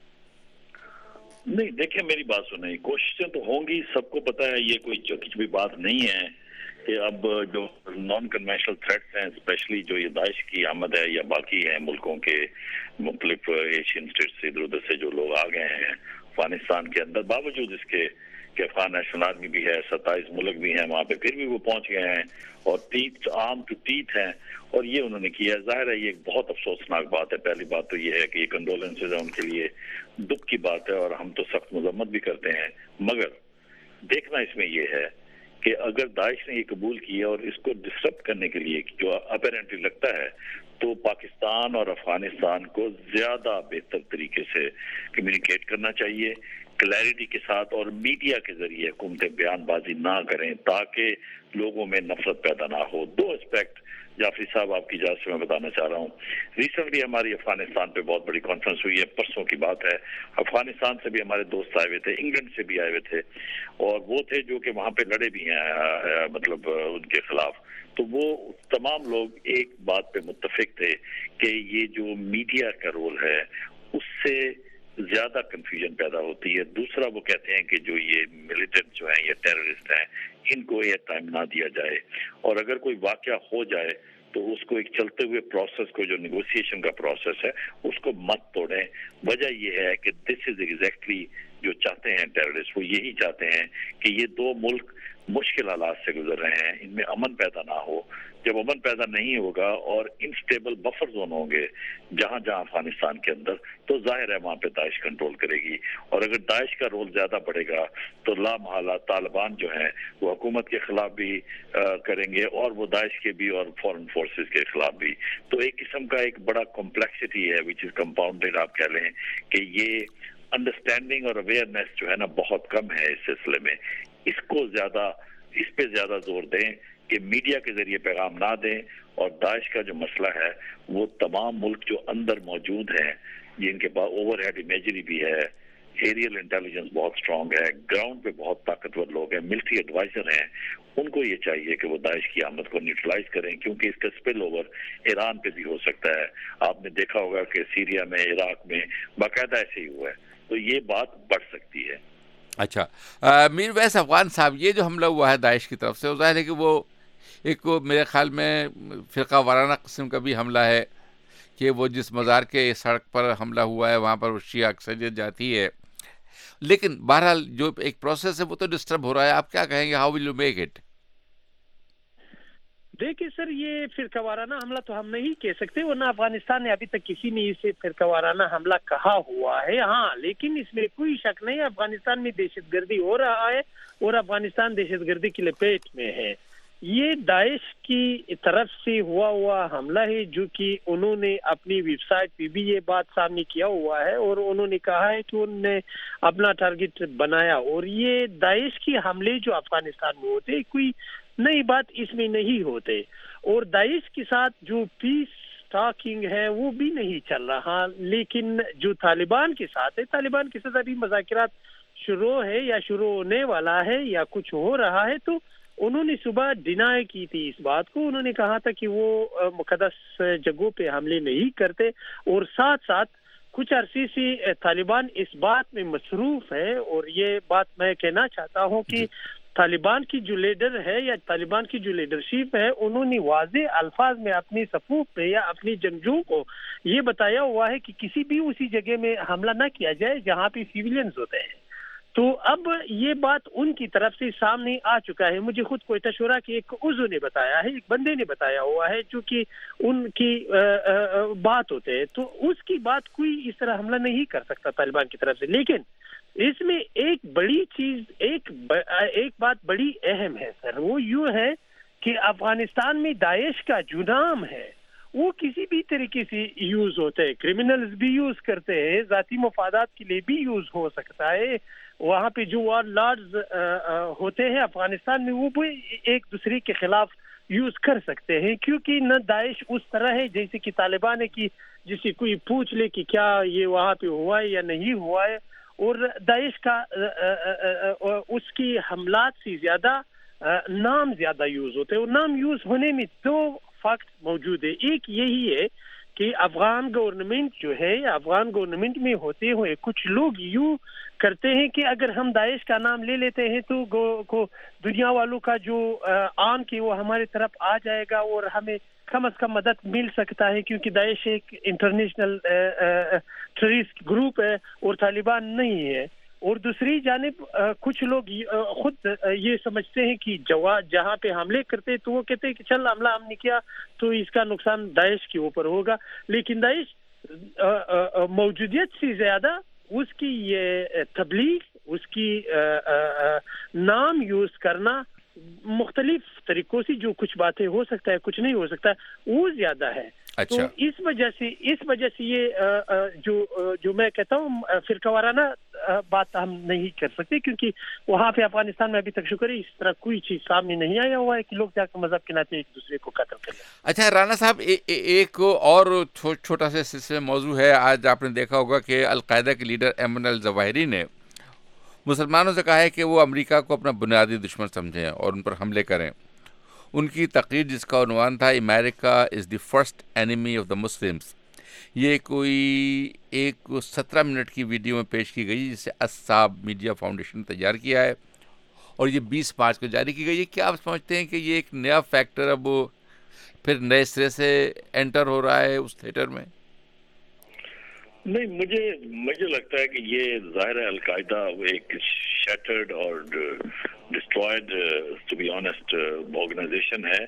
نہیں, دیکھیں میری بات سنیں, کوششیں تو ہوں گی, سب کو پتہ ہے, یہ کوئی کچھ بھی بات نہیں ہے کہ اب جو نان کنونشنل تھریٹس ہیں, اسپیشلی جو یہ داعش کی آمد ہے یا باقی ہیں ملکوں کے مختلف ایشین اسٹیٹس سے ادھر ادھر سے جو لوگ آ گئے ہیں افغانستان کے اندر, باوجود اس کے کہ افغان نیشنل آرمی بھی ہے, ستائیس ملک بھی ہیں وہاں پہ, پھر بھی وہ پہنچ گئے ہیں اور تیت عام ٹو تیت ہیں, اور یہ انہوں نے کیا. ظاہر ہے یہ ایک بہت افسوسناک بات ہے. پہلی بات تو یہ ہے کہ یہ کنڈولنسز ہیں ان کے لیے دکھ کی بات ہے, اور ہم تو سخت مذمت بھی کرتے ہیں. مگر دیکھنا اس میں یہ ہے کہ اگر داعش نے یہ قبول کیا اور اس کو ڈسٹرب کرنے کے لیے جو اپیرنٹلی لگتا ہے, تو پاکستان اور افغانستان کو زیادہ بہتر طریقے سے کمیونیکیٹ کرنا چاہیے, کلیئرٹی کے ساتھ, اور میڈیا کے ذریعے حکومتیں بیان بازی نہ کریں تاکہ لوگوں میں نفرت پیدا نہ ہو. دو اسپیکٹ جعفری صاحب آپ کی اجازت سے میں بتانا چاہ رہا ہوں. ریسنٹلی ہماری افغانستان پہ بہت بڑی کانفرنس ہوئی ہے, پرسوں کی بات ہے. افغانستان سے بھی ہمارے دوست آئے ہوئے تھے, انگلینڈ سے بھی آئے ہوئے تھے, اور وہ تھے جو کہ وہاں پہ لڑے بھی ہیں مطلب ان کے خلاف. تو وہ تمام لوگ ایک بات پہ متفق تھے کہ یہ جو میڈیا کا رول ہے اس سے زیادہ کنفیوژن پیدا ہوتی ہے. دوسرا وہ کہتے ہیں کہ جو یہ ملیٹنٹ جو ہیں, یہ ٹیررسٹ ہیں, ان کو ایئر ٹائم نہ دیا جائے, اور اگر کوئی واقعہ ہو جائے تو اس کو ایک چلتے ہوئے پروسیس کو, جو نیگوسیشن کا پروسیس ہے, اس کو مت توڑیں. وجہ یہ ہے کہ دس از ایگزیکٹلی جو چاہتے ہیں ٹیررسٹ, وہ یہی چاہتے ہیں کہ یہ دو ملک مشکل حالات سے گزر رہے ہیں, ان میں امن پیدا نہ ہو, جب امن پیدا نہیں ہوگا اور انسٹیبل بفر زون ہوں گے جہاں جہاں افغانستان کے اندر, تو ظاہر ہے وہاں پہ داعش کنٹرول کرے گی. اور اگر داعش کا رول زیادہ بڑھے گا تو لا محالہ طالبان جو ہیں وہ حکومت کے خلاف بھی کریں گے اور وہ داعش کے بھی اور فورن فورسز کے خلاف بھی. تو ایک قسم کا ایک بڑا کمپلیکسٹی ہے وچ از کمپاؤنڈیڈ, آپ کہہ لیں کہ یہ انڈرسٹینڈنگ اور اویئرنیس جو ہے نا بہت کم ہے اس سلسلے میں. اس کو زیادہ اس پہ زیادہ زور دیں کہ میڈیا کے ذریعے پیغام نہ دیں, اور داعش کا جو مسئلہ ہے وہ تمام ملک جو اندر موجود ہیں جن کے پاس اوور ہیڈ امیجری بھی ہے, ایریل انٹیلیجنس بہت اسٹرانگ ہے, گراؤنڈ پہ بہت طاقتور لوگ ہیں, ملٹری ایڈوائزر ہیں, ان کو یہ چاہیے کہ وہ داعش کی آمد کو نیوٹرلائز کریں, کیونکہ اس کا اسپل اوور ایران پہ بھی ہو سکتا ہے. آپ نے دیکھا ہوگا کہ سیریا میں, عراق میں باقاعدہ ایسے ہی ہوا ہے, تو یہ بات بڑھ سکتی ہے. اچھا میر ویس افغان صاحب, یہ جو حملہ ہوا ہے داعش کی طرف سے, وہ ظاہر ہے کہ وہ ایک میرے خیال میں فرقہ وارانہ قسم کا بھی حملہ ہے کہ وہ جس مزار کے سڑک پر حملہ ہوا ہے وہاں پر شیعہ اکثریت جاتی ہے, لیکن بہرحال جو ایک پروسیس ہے وہ تو ڈسٹرب ہو رہا ہے. آپ کیا کہیں گے, how will you make it? دیکھیے سر, یہ فرقہ وارانہ حملہ تو ہم نہیں کہہ سکتے, ورنہ افغانستان نے ابھی تک کسی نے اسے فرقہ وارانہ حملہ کہا ہوا ہے. ہاں لیکن اس میں کوئی شک نہیں, افغانستان میں دہشت گردی ہو رہا ہے اور افغانستان دہشت گردی کی لپیٹ میں ہے. یہ داعش کی طرف سے ہوا ہوا حملہ ہے جو کہ انہوں نے اپنی ویب سائٹ پہ بھی یہ بات سامنے کیا ہوا ہے, اور انہوں نے کہا ہے کہ انہوں نے اپنا ٹارگٹ بنایا. اور یہ داعش کی حملے جو افغانستان میں ہوتے کوئی نئی بات اس میں نہیں ہوتے, اور داعش کے ساتھ جو پیس ٹاکنگ ہے وہ بھی نہیں چل رہا. لیکن جو طالبان کے ساتھ ہے, طالبان کے ساتھ ابھی مذاکرات شروع ہے یا شروع ہونے والا ہے یا کچھ ہو رہا ہے, تو انہوں نے صبح ڈینائی کی تھی اس بات کو. انہوں نے کہا تھا کہ وہ مقدس جگہوں پہ حملے نہیں کرتے, اور ساتھ ساتھ کچھ عرصے سے طالبان اس بات میں مصروف ہے. اور یہ بات میں کہنا چاہتا ہوں کہ طالبان کی جو لیڈر ہے یا طالبان کی جو لیڈرشپ ہے, انہوں نے واضح الفاظ میں اپنی صفوف پہ یا اپنی جنگجوؤں کو یہ بتایا ہوا ہے کہ کسی بھی اسی جگہ میں حملہ نہ کیا جائے جہاں پہ سیویلینز ہوتے ہیں. تو اب یہ بات ان کی طرف سے سامنے آ چکا ہے. مجھے خود کوئٹہ شورا کے ایک عضو نے بتایا ہے, ایک بندے نے بتایا ہوا ہے جو کہ ان کی بات ہوتے ہیں, تو اس کی بات کوئی اس طرح حملہ نہیں کر سکتا طالبان کی طرف سے. لیکن اس میں ایک بڑی چیز, ایک ایک بات بڑی اہم ہے سر, وہ یوں ہے کہ افغانستان میں داعش کا جو نام ہے وہ کسی بھی طریقے سے یوز ہوتے ہیں. کرمنلز بھی یوز کرتے ہیں, ذاتی مفادات کے لیے بھی یوز ہو سکتا ہے. وہاں پہ جو وار لارڈز ہوتے ہیں افغانستان میں وہ بھی ایک دوسرے کے خلاف یوز کر سکتے ہیں, کیونکہ نہ داعش اس طرح ہے جیسے کہ طالبان ہے کہ جسے کوئی پوچھ لے کہ کیا یہ وہاں پہ ہوا ہے یا نہیں ہوا ہے. اور داعش کا اس کی حملات سے زیادہ نام زیادہ یوز ہوتے ہیں, اور نام یوز ہونے میں دو فیکٹ موجود ہے. ایک یہی ہے کہ افغان گورنمنٹ جو ہے, افغان گورنمنٹ میں ہوتے ہوئے کچھ لوگ یوں کرتے ہیں کہ اگر ہم داعش کا نام لے لیتے ہیں تو کو دنیا والوں کا جو آن کے وہ ہمارے طرف آ جائے گا اور ہمیں کم از کم مدد مل سکتا ہے, کیونکہ داعش ایک انٹرنیشنل ٹیررسٹ گروپ ہے اور طالبان نہیں ہے. اور دوسری جانب کچھ لوگ خود یہ سمجھتے ہیں کہ جہاں پہ حملے کرتے تو وہ کہتے ہیں کہ چل حملہ ہم نے کیا تو اس کا نقصان داعش کے اوپر ہوگا. لیکن داعش موجودیت سے زیادہ اس کی یہ تبلیغ, اس کی نام یوز کرنا مختلف طریقوں سے, جو کچھ باتیں ہو سکتا ہے کچھ نہیں ہو سکتا, وہ زیادہ ہے. اچھا. تو اس وجہ سے اس وجہ سے یہ جو جو میں کہتا ہوں فرقہ وارانہ بات ہم نہیں کر سکتے, کیونکہ وہاں پہ افغانستان میں ابھی تک شکر ہے اس طرح کوئی چیز سامنے نہیں آیا ہوا ہے کہ لوگ جا کر مذہب کے ناطے ایک دوسرے کو قتل کریں. اچھا رانا صاحب, ایک اور چھوٹا سا سلسلہ موضوع ہے. آج آپ نے دیکھا ہوگا کہ القاعدہ کے لیڈر ایمن الظواہری نے مسلمانوں سے کہا ہے کہ وہ امریکہ کو اپنا بنیادی دشمن سمجھیں اور ان پر حملے کریں. ان کی تقریر جس کا عنوان تھا امریکہ is the first enemy of the Muslims, یہ کوئی ایک سترہ منٹ کی ویڈیو میں پیش کی گئی جسے اساب میڈیا فاؤنڈیشن نے تیار کیا ہے اور یہ بیس مارچ کو جاری کی گئی ہے. کیا آپ سمجھتے ہیں کہ یہ ایک نیا فیکٹر اب پھر نئے سرے سے انٹر ہو رہا ہے اس تھیٹر میں؟ نہیں, مجھے مجھے لگتا ہے کہ یہ ظاہر ہے القاعدہ ایک شیٹرڈ اور destroyed to be honest organisation ہے,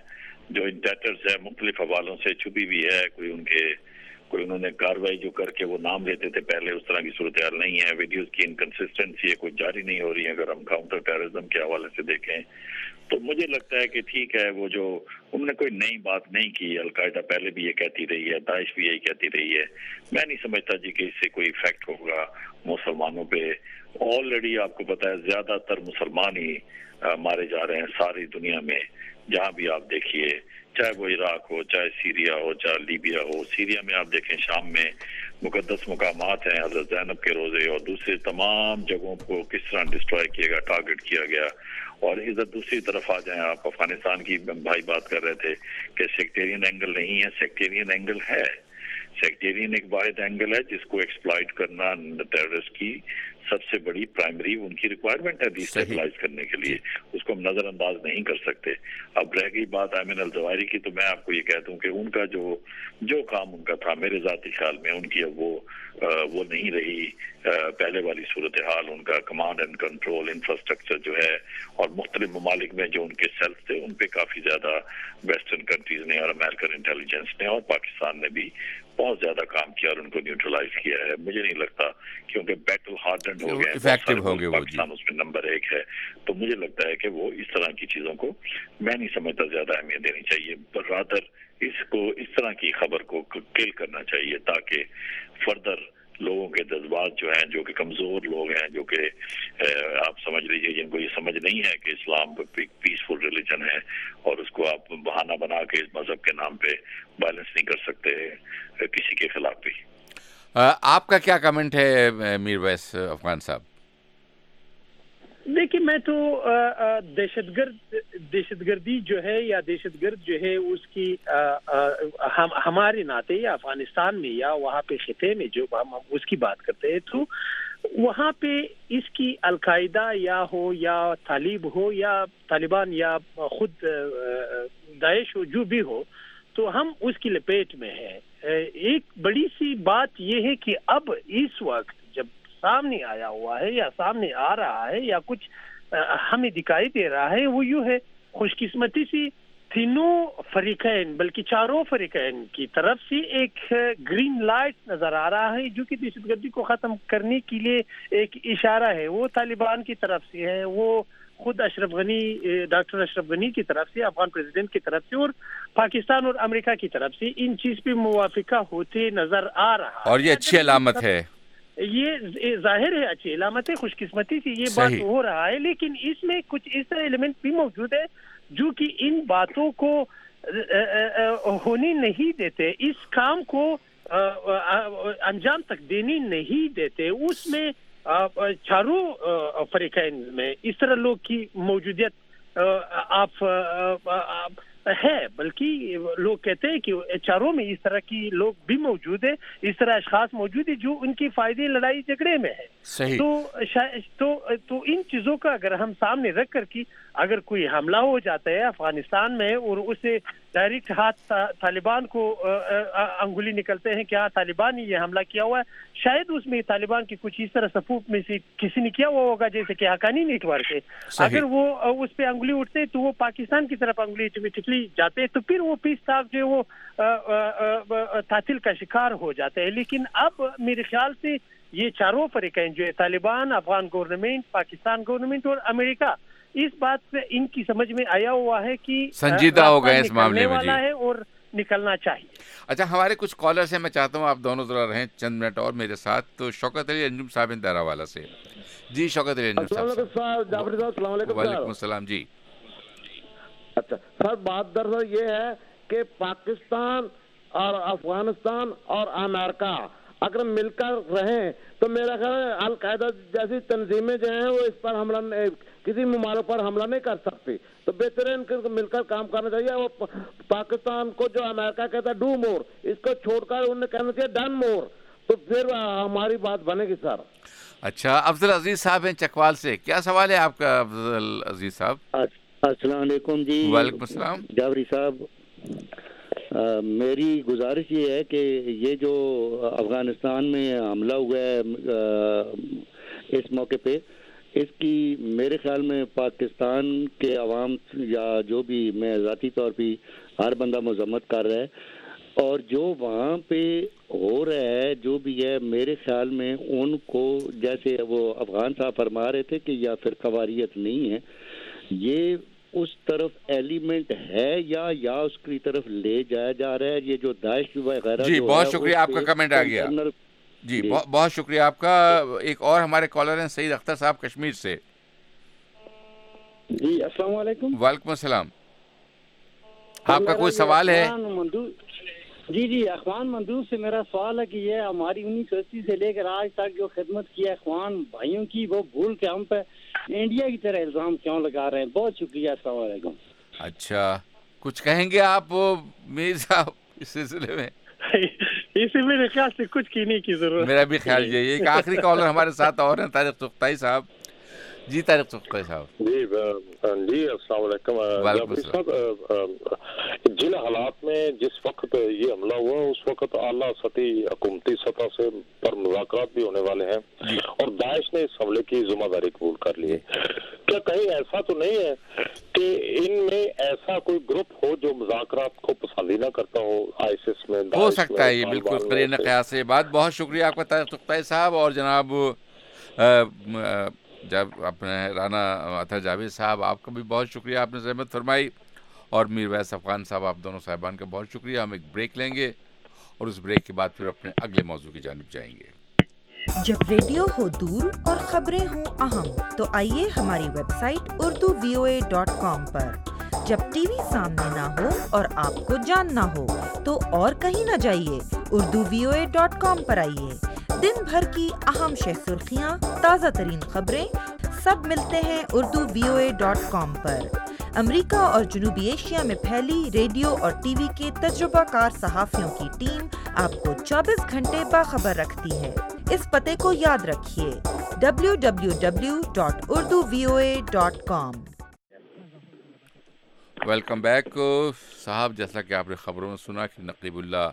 जो इन टैटर्स है मुख्तलिफ हवालों से छुपी हुई है, कोई उनके कोई उन्होंने कार्रवाई जो करके वो नाम लेते थे पहले, उस तरह की सूरत हाल नहीं है। वीडियोस की इनकन्सिस्टेंसी है, कोई जारी नहीं हो रही है अगर हम काउंटर टेररिज्म के हवाले से देखें। तो मुझे लगता है कि ठीक है, वो जो उन्होंने कोई नई बात नहीं की, अलकायदा पहले भी ये कहती रही है, दाइश भी यही कहती रही है। मैं नहीं समझता जी कि इससे कोई इफेक्ट होगा मुसलमानों पे। ऑलरेडी आपको पता है ज्यादातर मुसलमान ही मारे जा रहे हैं सारी दुनिया में, जहाँ भी आप देखिए, चाहे वो इराक हो, चाहे सीरिया हो, चाहे लीबिया हो। सीरिया में आप देखें शाम में मुकद्दस मुकामात हैं, हज़रत ज़ैनब के रोज़े और दूसरे तमाम जगहों को किस तरह डिस्ट्रॉय किया गया, टारगेट किया गया। और इधर दूसरी तरफ आ जाएं आप, अफगानिस्तान की भाई बात कर रहे थे कि सेक्टेरियन एंगल नहीं है, सेक्टेरियन एंगल है। सेक्टेरियन एक वाहिद एंगल है जिसको एक्सप्लॉइट करना टेररिस्ट की सबसे बड़ी प्राइमरी उनकी रिक्वायरमेंट है डिस्टेबलाइज करने के लिए, उसको हम नजरअंदाज नहीं कर सकते। अब रह गई बात अयमन अल-ज़वाहिरी की, तो मैं आपको ये कह दूं कि उनका जो जो काम उनका था मेरे ज़ाती ख्याल में उनकी अब वो आ, वो नहीं रही आ, पहले वाली सूरत हाल। उनका कमांड एंड कंट्रोल इंफ्रास्ट्रक्चर जो है और मुख्तलिफ ममालिक में जो उनके सेल्फ थे उन पे काफी ज्यादा वेस्टर्न कंट्रीज ने और अमेरिकन इंटेलिजेंस ने और पाकिस्तान ने भी बहुत ज्यादा काम किया और उनको न्यूट्रलाइज किया है। मुझे नहीं लगता, क्योंकि बैटल हार्डन हो गए, इफेक्टिव हो गए, पाकिस्तान उसमें नंबर एक है। तो मुझे लगता है कि वो इस तरह की चीजों को मैं नहीं समझता ज्यादा अहमियत देनी चाहिए, पर रादर इसको इस तरह की खबर को किल करना चाहिए ताकि फर्दर लोगों के जज्बात जो हैं, जो कि कमजोर लोग हैं, जो कि आप समझ लीजिए जिनको ये समझ नहीं है कि इस्लाम पीसफुल रिलीजन है और उसको आप बहाना बना के इस मजहब के नाम पे वायलेंस नहीं कर सकते किसी के खिलाफ भी। आपका क्या कमेंट है मीर वैस अफगान साहब? देखिए, मैं तो दहशतगर्द दहशतगर्दी जो है या दहशतगर्द जो है उसकी आ, आ, हम हमारे नाते या अफगानिस्तान में या वहाँ पे खिते में जो हम उसकी बात करते हैं, तो वहाँ पे इसकी अलकायदा या हो या तालिब हो या तालिबान या खुद दाइश हो, जो भी हो, तो हम उसकी लपेट में है। एक बड़ी सी बात यह है कि अब इस वक्त जब सामने आया हुआ है या सामने आ रहा है या कुछ आ, हमें दिखाई दे रहा है, वो यूँ है खुशकिस्मती सी तीनों फरीकैन बल्कि चारों फरीकैन की तरफ से एक ग्रीन लाइट नजर आ रहा है जो कि दहशतगर्दी को खत्म करने के लिए एक इशारा है। वो तालिबान की तरफ से है, वो खुद अशरफ गनी, डॉक्टर अशरफ गनी की तरफ से, अफगान प्रेसिडेंट की तरफ से और पाकिस्तान और अमेरिका की तरफ से इन चीज पे मुवाफिका होते नजर आ रहा है। और ये अच्छी अलामत है, ये जाहिर है अच्छी अलामत है, खुशकिस्मती से ये बात हो रहा है। लेकिन इसमें कुछ इस तरह एलिमेंट भी मौजूद है जो कि इन बातों को होने नहीं देते, इस काम को अंजाम तक देने नहीं देते। उसमें चारों फरीकैन में इस तरह लोग की मौजूदियत आप है, बल्कि लोग कहते हैं कि चारों में इस तरह की लोग भी मौजूद है, इस तरह अशखास मौजूद है जो उनकी फायदे लड़ाई झगड़े में है। सही। तो तो तो इन चीजों का अगर हम सामने रख कर कि अगर कोई हमला हो जाता है अफगानिस्तान में और उसे डायरेक्ट हाथ ता, तालिबान को अंगुली निकलते हैं कि हाँ तालिबान ने ये हमला किया हुआ है, शायद उसमें तालिबान की कुछ इस तरह सफूफ में से किसी ने किया हुआ होगा, जैसे कि हकानी नेटवर्क है। अगर वो उस पर अंगुली उठते हैं तो वो पाकिस्तान की तरफ अंगुली ऑटोमेटिकली जाते हैं, तो फिर वो पीस ताक जो वो तातिल का शिकार हो जाते हैं। लेकिन अब मेरे ख्याल से ये चारों फरीकैन जो है, तालिबान, अफगान गवर्नमेंट, पाकिस्तान गवर्नमेंट और अमेरिका, इस बात से इनकी समझ में आया हुआ है कि संजीदा हो गए इस मामले में जी, है और निकलना चाहिए। अच्छा, हमारे कुछ कॉलर्स हैं, मैं चाहता हूँ आप दोनों जरा रहें चंद मिनट और मेरे साथ। तो शौकत अली अंजुम साहब इंदारावाला से। जी शौकत अली अंजुम साहब। वालेकुम अस्सलाम जी। अच्छा सर, बात दरअसल ये है कि पाकिस्तान और अफगानिस्तान और अमेरिका अगर मिलकर रहें तो मेरा ख्याल है अल-कायदा जैसी तंजीमें जो हैं वो इस पर हमला, किसी ममालिक पर हमला नहीं कर सकती। तो बेहतर है इनको मिलकर काम करना चाहिए। वो पाकिस्तान को जो अमेरिका कहता है डू मोर, इसको छोड़कर उन्हें कहना चाहिए डन मोर, तो फिर हमारी बात बनेगी सर। अच्छा, अफजल अजीज साहब हैं चकवाल से, क्या सवाल है आपका अफजल अजीज साहब? अस्सलाम वालेकुम जी। वालेकुम अस्सलाम। जावरी साहब, आ, मेरी गुजारिश ये है कि ये जो अफगानिस्तान में हमला हुआ है आ, इस मौके पे, اس کی میرے خیال میں پاکستان کے عوام یا جو بھی میں ذاتی طور پہ ہر بندہ مذمت کر رہا ہے، اور جو وہاں پہ ہو رہا ہے جو بھی ہے، میرے خیال میں ان کو جیسے وہ افغان صاحب فرما رہے تھے کہ یا پھر قواریت نہیں ہے، یہ اس طرف ایلیمنٹ ہے یا یا اس کی طرف لے جایا جا رہا ہے. یہ جو داعش وغیرہ جی بہت شکریہ، آپ کا کمنٹ آ گیا. جی بہت شکریہ آپ کا. ایک اور ہمارے کالر ہیں سعید اختر صاحب کشمیر سے. جی السلام علیکم. وعلیکم السلام. آپ کا کوئی سوال ہے؟ جی جی اخوان مندوب سے میرا سوال ہے کہ یہ ہماری انیس سو اسی سے لے کر آج تک جو خدمت کی ہے اخوان بھائیوں کی، وہ بھول کے ہم پہ انڈیا کی طرح الزام کیوں لگا رہے ہیں؟ بہت شکریہ. السلام علیکم. اچھا کچھ کہیں گے آپ میر صاحب اس سلسلے میں؟ اسی میرے خیال سے کچھ کہنے کی ضرورت. میرا بھی خیال یہی ہے. ایک آخری کالر ہمارے ساتھ اور ہیں طارق سختائی صاحب. جی طارق سختائی صاحب. جی جی السلام علیکم. جن حالات میں جس وقت یہ حملہ ہوا اس وقت اعلیٰ سطحی حکومتی سطح سے پر مذاکرات بھی ہونے والے ہیں اور داعش نے اس حملے کی ذمہ داری قبول کر لی ہے. کیا کہیں ایسا تو نہیں ہے کہ ان میں ایسا کوئی گروپ ہو جو مذاکرات کو پسندیدہ کرتا ہو آئیسس میں؟ ہو سکتا ہے یہ بالکل قرین قیاس سے بات. بہت شکریہ آپ کا طارق سختائی صاحب. اور جناب جب اپنے رانا اطہر جاوید صاحب آپ کا بھی بہت شکریہ، آپ نے زحمت فرمائی. اور میر ویس افغان صاحب آپ دونوں صاحبان کا بہت شکریہ. ہم ایک بریک لیں گے اور اس بریک کے بعد پھر اپنے اگلے موضوع کی جانب جائیں گے. جب ریڈیو ہو دور اور خبریں ہوں اہم تو آئیے ہماری website Urdu V O A dot com پر. جب ٹی وی سامنے نہ ہو اور آپ کو جاننا ہو تو اور کہیں نہ جائیے، Urdu V O A dot com پر آئیے. دن بھر کی اہم شہ سرخیاں، تازہ ترین خبریں سب ملتے ہیں Urdu V O A dot com پر. امریکہ اور جنوبی ایشیا میں پھیلی ریڈیو اور ٹی وی کے تجربہ کار صحافیوں کی ٹیم آپ کو چوبیس گھنٹے باخبر رکھتی ہے. اس پتے کو یاد رکھیے W W W dot Urdu V O A dot com. Welcome back صاحب. جیسا کہ آپ نے خبروں میں سنا کہ نقیب اللہ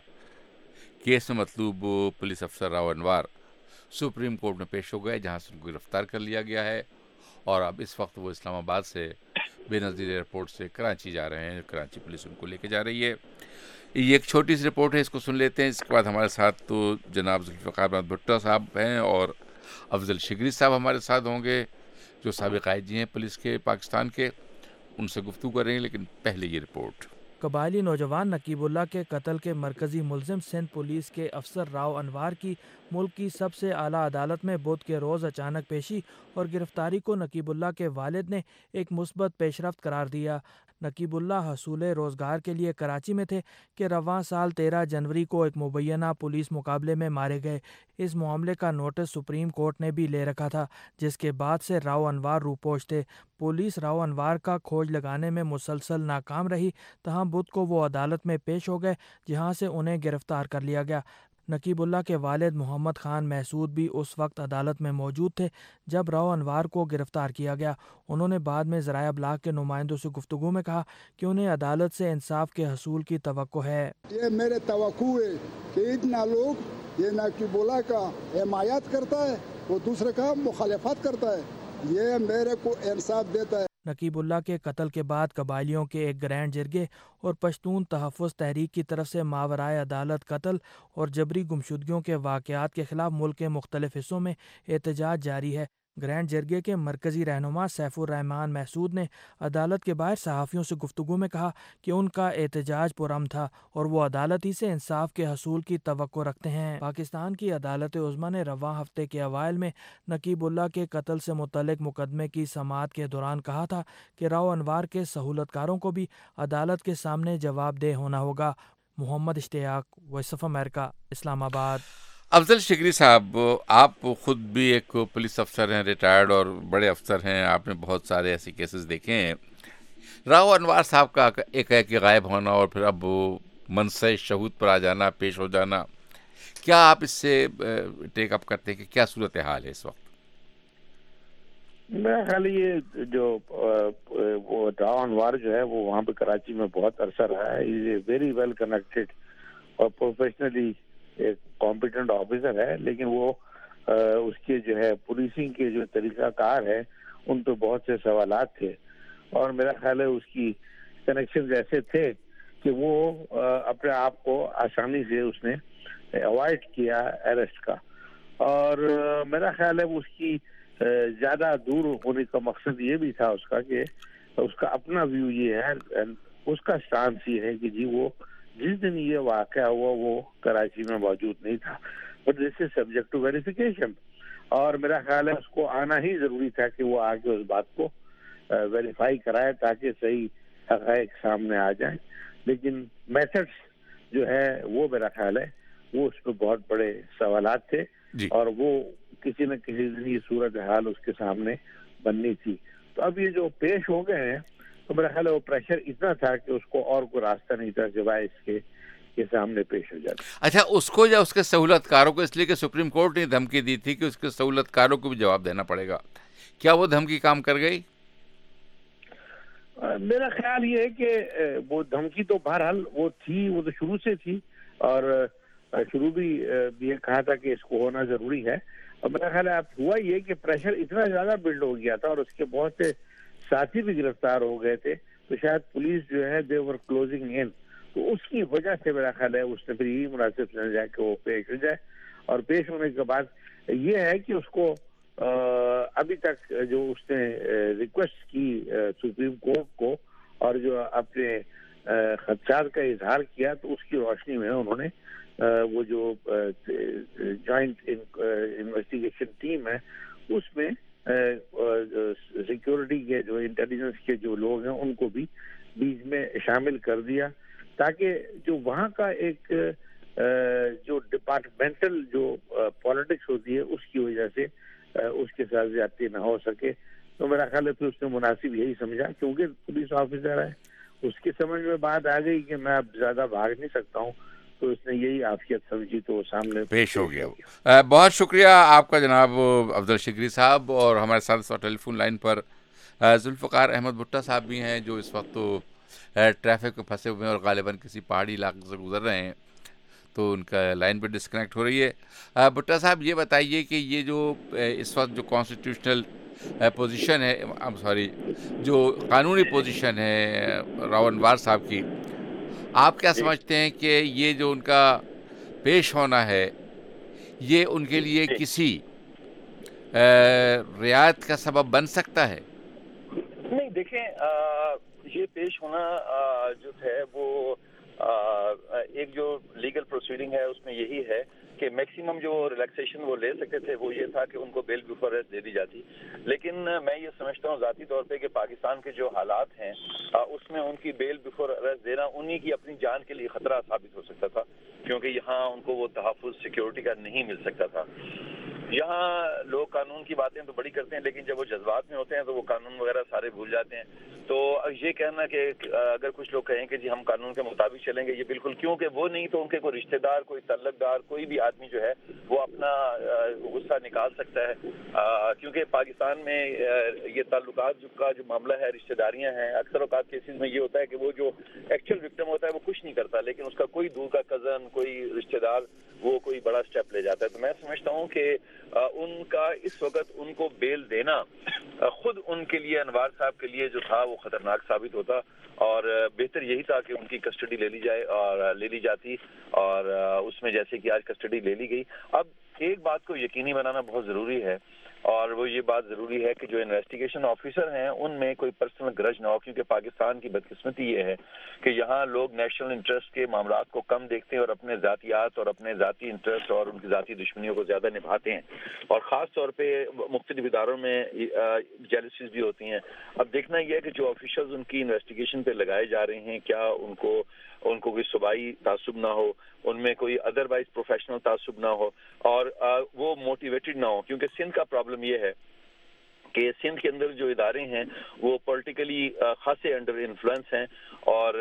کیس میں مطلوب پولیس افسر راؤ انوار سپریم کورٹ میں پیش ہو گئے، جہاں سے ان کو گرفتار کر لیا گیا ہے اور اب اس وقت وہ اسلام آباد سے بے نظیر ایئرپورٹ سے کراچی جا رہے ہیں. کراچی پولیس ان کو لے کے جا رہی ہے. یہ ایک چھوٹی سی رپورٹ ہے، اس کو سن لیتے ہیں. اس کے بعد ہمارے ساتھ تو جناب ذوالفقار احمد بھٹو صاحب ہیں اور افضل شگری صاحب ہمارے ساتھ ہوں گے جو سابق آئی جی ہیں پولیس کے پاکستان کے. ان سے گفتگو کر رہے ہیں، لیکن پہلے یہ رپورٹ. قبائلی نوجوان نقیب اللہ کے قتل کے مرکزی ملزم سندھ پولیس کے افسر راؤ انوار کی ملک کی سب سے اعلیٰ عدالت میں بدھ کے روز اچانک پیشی اور گرفتاری کو نقیب اللہ کے والد نے ایک مثبت پیش رفت قرار دیا. نقیب اللہ حصول روزگار کے لیے کراچی میں تھے کہ رواں سال تیرہ جنوری کو ایک مبینہ پولیس مقابلے میں مارے گئے. اس معاملے کا نوٹس سپریم کورٹ نے بھی لے رکھا تھا، جس کے بعد سے راؤ انوار روپوش تھے. پولیس راؤ انوار کا کھوج لگانے میں مسلسل ناکام رہی، تاہم بدھ کو وہ عدالت میں پیش ہو گئے جہاں سے انہیں گرفتار کر لیا گیا. نقیب اللہ کے والد محمد خان محسود بھی اس وقت عدالت میں موجود تھے جب راؤ انوار کو گرفتار کیا گیا. انہوں نے بعد میں ذرائع ابلاغ کے نمائندوں سے گفتگو میں کہا کہ انہیں عدالت سے انصاف کے حصول کی توقع ہے. یہ میرے توقع ہے کہ اتنا لوگ یہ نقیب اللہ کا حمایت کرتا ہے، وہ دوسرے کا مخالفت کرتا ہے، یہ میرے کو انصاف دیتا ہے. نقیب اللہ کے قتل کے بعد قبائلیوں کے ایک گرینڈ جرگے اور پشتون تحفظ تحریک کی طرف سے ماورائے عدالت قتل اور جبری گمشدگیوں کے واقعات کے خلاف ملک کے مختلف حصوں میں احتجاج جاری ہے. گرینڈ جرگے کے مرکزی رہنما سیف الرحمان محسود نے عدالت کے باہر صحافیوں سے گفتگو میں کہا کہ ان کا احتجاج پرامن تھا اور وہ عدالت ہی سے انصاف کے حصول کی توقع رکھتے ہیں. پاکستان کی عدالت عظمیٰ نے رواں ہفتے کے اوائل میں نقیب اللہ کے قتل سے متعلق مقدمے کی سماعت کے دوران کہا تھا کہ راؤ انوار کے سہولت کاروں کو بھی عدالت کے سامنے جواب دہ ہونا ہوگا. محمد اشتیاق، وائس آف امریکہ، اسلام آباد. افضل شگری صاحب، آپ خود بھی ایک پولیس افسر ہیں، ریٹائرڈ اور بڑے افسر ہیں، آپ نے بہت سارے ایسے کیسز دیکھے ہیں. راؤ انوار صاحب کا ایک ہے کہ غائب ہونا اور پھر اب منصع شہود پر آ جانا، پیش ہو جانا، کیا آپ اس سے ٹیک اپ کرتے ہیں کہ کیا صورتحال ہے اس وقت؟ میرا خیال یہ جو وہ راؤ انوار جو ہے وہ وہاں پہ کراچی میں بہت عرصہ رہا ہے. Is a very well connected اور پروفیشنلی ایک کمپیٹنٹ آفیسر ہے، لیکن وہ اس کے جو ہے پولیسنگ کے جو طریقہ کار ہے ان پہ بہت سے سوالات تھے، اور میرا خیال ہے اس کی کنیکشنز ایسے تھے کہ وہ اپنے آپ کو آسانی سے اس نے اوائڈ کیا اریسٹ کا، اور میرا خیال ہے اس کی زیادہ دور ہونے کا مقصد یہ بھی تھا اس کا کہ اس کا اپنا ویو یہ ہے، اس کا سٹانس یہ ہے کہ جی وہ جس دن یہ واقعہ ہوا وہ کراچی میں موجود نہیں تھا، but this is subject to verification, اور میرا خیال ہے اس کو آنا ہی ضروری تھا کہ وہ آگے اس بات کو ویریفائی کرائے تاکہ صحیح حقائق سامنے آ جائیں، لیکن میتھڈس جو ہے وہ میرا خیال ہے وہ اس پہ بہت بڑے سوالات تھے جی. اور وہ کسی نہ کسی دن یہ صورتحال اس کے سامنے بننی تھی. تو اب یہ جو پیش ہو گئے ہیں تو میرا خیال ہے وہ پریشر اتنا تھا کہ اس کو اور کوئی راستہ نہیں تھا سوائے اس کے کے سامنے پیش ہو جاتا. اچھا، اس کو یا اس کے سہولت کاروں کو، اس لیے کہ سپریم کورٹ نے دھمکی دی تھی کہ اس کے سہولت کاروں کو بھی جواب دینا پڑے گا، کیا وہ دھمکی کام کر گئی؟ میرا خیال یہ ہے کہ وہ دھمکی تو بہرحال وہ تھی، وہ تو شروع سے تھی، اور شروع بھی یہ کہا تھا کہ اس کو ہونا ضروری ہے، اور میرا خیال ہے اب ہوا یہ کہ پریشر اتنا زیادہ بلڈ ہو گیا تھا اور اس کے بہت سے ساتھی بھی گرفتار ہو گئے تھے، تو شاید پولیس جو ہے دے ور کلوزنگ ان، تو اس کی وجہ سے میرا خیال ہے اس نے پھر یہی مناسب سمجھا جائے کہ وہ پیش ہو جائے. اور پیش ہونے کے بعد یہ ہے کہ اس کو ابھی تک جو اس نے ریکویسٹ کی سپریم کورٹ کو اور جو اپنے خدشات کا اظہار کیا، تو اس کی روشنی میں انہوں نے وہ جو جوائنٹ انویسٹیگیشن ٹیم ہے اس میں سیکیورٹی کے جو انٹیلیجنس کے جو لوگ ہیں ان کو بھی بیچ میں شامل کر دیا، تاکہ جو وہاں کا ایک جو ڈپارٹمنٹل جو پالیٹکس ہوتی ہے اس کی وجہ سے اس کے ساتھ زیادتی نہ ہو سکے. تو میرا خیال ہے پھر اس نے مناسب یہی سمجھا، کیونکہ پولیس آفیسر ہے، اس کی سمجھ میں بات آ گئی کہ میں اب زیادہ بھاگ نہیں سکتا ہوں، تو اس نے یہی عافیت سمجھی تو وہ سامنے پیش ہو گیا. بہت شکریہ آپ کا جناب افضل شکری صاحب. اور ہمارے ساتھ ٹیلی فون لائن پر ذوالفقار احمد بھٹا صاحب بھی ہیں، جو اس وقت تو ٹریفک میں پھنسے ہوئے ہیں اور غالباً کسی پہاڑی علاقے سے گزر رہے ہیں، تو ان کا لائن پہ ڈسکنیکٹ ہو رہی ہے. بھٹا صاحب یہ بتائیے کہ یہ جو اس وقت جو کانسٹیٹیوشنل پوزیشن ہے، اب سوری جو قانونی پوزیشن ہے راؤ انوار صاحب کی، آپ کیا سمجھتے ہیں کہ یہ جو ان کا پیش ہونا ہے یہ ان کے لیے کسی رعایت کا سبب بن سکتا ہے؟ نہیں، دیکھیں یہ پیش ہونا جو ہے وہ ایک جو لیگل پروسیڈنگ ہے اس میں یہی ہے کہ میکسیمم جو ریلیکسیشن وہ لے سکتے تھے وہ یہ تھا کہ ان کو بیل بیفور ارسٹ دے دی جاتی، لیکن میں یہ سمجھتا ہوں ذاتی طور پہ کہ پاکستان کے جو حالات ہیں اس میں ان کی بیل بیفور ارسٹ دینا انہی کی اپنی جان کے لیے خطرہ ثابت ہو سکتا تھا، کیونکہ یہاں ان کو وہ تحفظ سیکیورٹی کا نہیں مل سکتا تھا. یہاں لوگ قانون کی باتیں تو بڑی کرتے ہیں، لیکن جب وہ جذبات میں ہوتے ہیں تو وہ قانون وغیرہ سارے بھول جاتے ہیں. تو یہ کہنا کہ اگر کچھ لوگ کہیں کہ جی ہم قانون کے مطابق چلیں گے، یہ بالکل کیونکہ وہ نہیں تو ان کے کوئی رشتہ دار، کوئی تعلق دار، کوئی بھی آدمی جو ہے وہ اپنا غصہ نکال سکتا ہے، کیونکہ پاکستان میں یہ تعلقات کا جو معاملہ ہے، رشتہ داریاں ہیں، اکثر اوقات کیسز میں یہ ہوتا ہے کہ وہ جو ایکچوئل وکٹم ہوتا ہے وہ کچھ نہیں کرتا، لیکن اس کا کوئی دور کا کزن، کوئی رشتہ دار وہ کوئی بڑا اسٹیپ لے جاتا ہے. تو میں سمجھتا ہوں کہ ان کا اس وقت ان کو بیل دینا خود ان کے لیے، انوار صاحب کے لیے جو تھا وہ خطرناک ثابت ہوتا، اور بہتر یہی تھا کہ ان کی کسٹڈی لے لی جائے اور لے لی جاتی، اور اس میں جیسے کہ آج کسٹڈی لے لی گئی. اب ایک بات کو یقینی بنانا بہت ضروری ہے، اور وہ یہ بات ضروری ہے کہ جو انویسٹیگیشن آفیسر ہیں ان میں کوئی پرسنل گرج نہ ہو، کیونکہ پاکستان کی بدقسمتی یہ ہے کہ یہاں لوگ نیشنل انٹرسٹ کے معاملات کو کم دیکھتے ہیں اور اپنے ذاتیات اور اپنے ذاتی انٹرسٹ اور ان کی ذاتی دشمنیوں کو زیادہ نبھاتے ہیں، اور خاص طور پہ مختلف اداروں میں جیلسیز بھی ہوتی ہیں. اب دیکھنا یہ ہے کہ جو آفیشلز ان کی انویسٹیگیشن پہ لگائے جا رہے ہیں کیا ان کو ان کو کوئی صوبائی تعصب نہ ہو، ان میں کوئی ادروائز پروفیشنل تعصب نہ ہو، اور وہ موٹیویٹڈ نہ ہو، کیونکہ سندھ کا پرابلم یہ ہے کہ سندھ کے اندر جو ادارے ہیں وہ پولیٹیکلی خاصے انڈر انفلوئنس ہیں، اور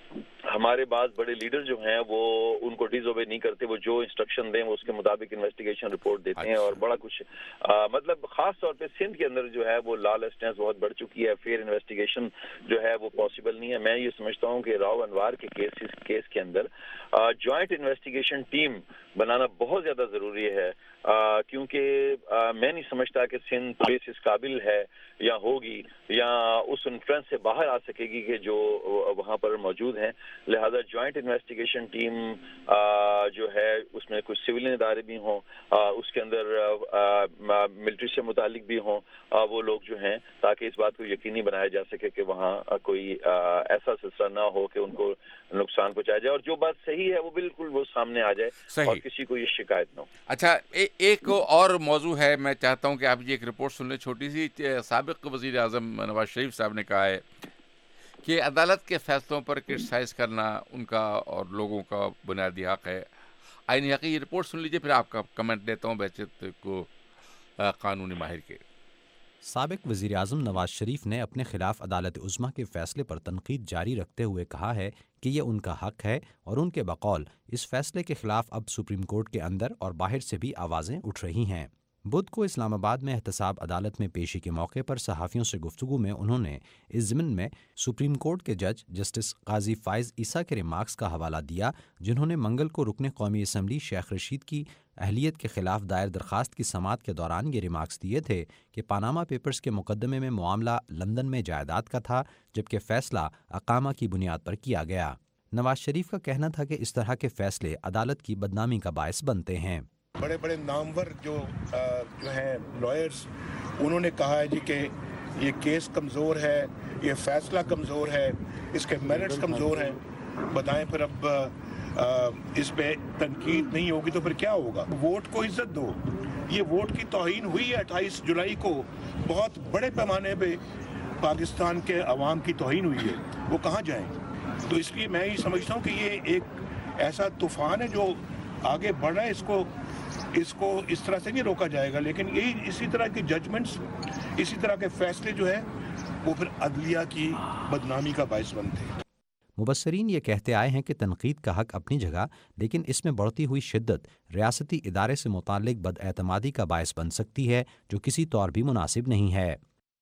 ہمارے بعض بڑے لیڈر جو ہیں وہ ان کو ڈیز اوبے نہیں کرتے, وہ جو انسٹرکشن دیں وہ اس کے مطابق انویسٹیگیشن رپورٹ دیتے ہیں, اور بڑا کچھ آ, مطلب خاص طور پہ سندھ کے اندر جو ہے وہ لا لیسنس بہت بڑھ چکی ہے, فیئر انویسٹیگیشن جو ہے وہ پاسبل نہیں ہے. میں یہ سمجھتا ہوں کہ راؤ انوار کے کیس کیس کے اندر جوائنٹ انویسٹیگیشن ٹیم بنانا بہت زیادہ ضروری ہے, آ, کیونکہ آ, میں نہیں سمجھتا کہ سندھ پولیس اس قابل ہے یا ہوگی یا اس انفلوئنس سے باہر آ سکے گی کہ جو وہاں پر موجود ہیں. لہذا جوائنٹ انویسٹیگیشن ٹیم جو ہے اس میں کچھ سول ادارے بھی ہوں, اس کے اندر ملٹری سے متعلق بھی ہوں وہ لوگ جو ہیں, تاکہ اس بات کو یقینی بنایا جا سکے کہ وہاں کوئی ایسا سلسلہ نہ ہو کہ ان کو نقصان پہنچایا جائے, اور جو بات صحیح ہے وہ بالکل وہ سامنے آ جائے اور کسی کو یہ شکایت نہ ہو. اچھا, ایک اور موضوع ہے, میں چاہتا ہوں کہ آپ یہ ایک رپورٹ سن لیں چھوٹی سی. سابق وزیر اعظم نواز شریف صاحب نے کہا ہے کہ عدالت کے فیصلوں پر کرٹیسائز کرنا ان کا اور لوگوں کا بنیادی حق ہے, آئینی حق ہے. یہ رپورٹ سن لیجئے, پھر آپ کا کمنٹ دیتا ہوں بحیثیت کو قانونی ماہر کے. سابق وزیر اعظم نواز شریف نے اپنے خلاف عدالت عظمیٰ کے فیصلے پر تنقید جاری رکھتے ہوئے کہا ہے کہ یہ ان کا حق ہے, اور ان کے بقول اس فیصلے کے خلاف اب سپریم کورٹ کے اندر اور باہر سے بھی آوازیں اٹھ رہی ہیں. بدھ کو اسلام آباد میں احتساب عدالت میں پیشی کے موقع پر صحافیوں سے گفتگو میں انہوں نے اس ضمن میں سپریم کورٹ کے جج جسٹس قاضی فائز عیسیٰ کے ریمارکس کا حوالہ دیا, جنہوں نے منگل کو رکن قومی اسمبلی شیخ رشید کی اہلیت کے خلاف دائر درخواست کی سماعت کے دوران یہ ریمارکس دیے تھے کہ پاناما پیپرز کے مقدمے میں معاملہ لندن میں جائیداد کا تھا, جبکہ فیصلہ اقامہ کی بنیاد پر کیا گیا. نواز شریف کا کہنا تھا کہ اس طرح کے فیصلے عدالت کی بدنامی کا باعث بنتے ہیں. بڑے بڑے نامور جو جو ہیں لائرز, انہوں نے کہا ہے جی کہ یہ کیس کمزور ہے, یہ فیصلہ کمزور ہے, اس کے میرٹس کمزور ہیں. بتائیں پھر اب اس پہ تنقید نہیں ہوگی تو پھر کیا ہوگا؟ ووٹ کو عزت دو. یہ ووٹ کی توہین ہوئی ہے اٹھائیس جولائی کو, بہت بڑے پیمانے پہ پاکستان کے عوام کی توہین ہوئی ہے, وہ کہاں جائیں؟ تو اس لیے میں یہ سمجھتا ہوں کہ یہ ایک ایسا طوفان ہے جو آگے بڑھ رہا ہے, اس کو اس کو اس طرح سے نہیں روکا جائے گا. لیکن یہی اسی طرح کی ججمنٹس, اسی طرح کے فیصلے جو ہے وہ پھر عدلیہ کی بدنامی کا باعث بنتے ہیں. مبصرین یہ کہتے آئے ہیں کہ تنقید کا حق اپنی جگہ, لیکن اس میں بڑھتی ہوئی شدت ریاستی ادارے سے متعلق بد اعتمادی کا باعث بن سکتی ہے, جو کسی طور بھی مناسب نہیں ہے.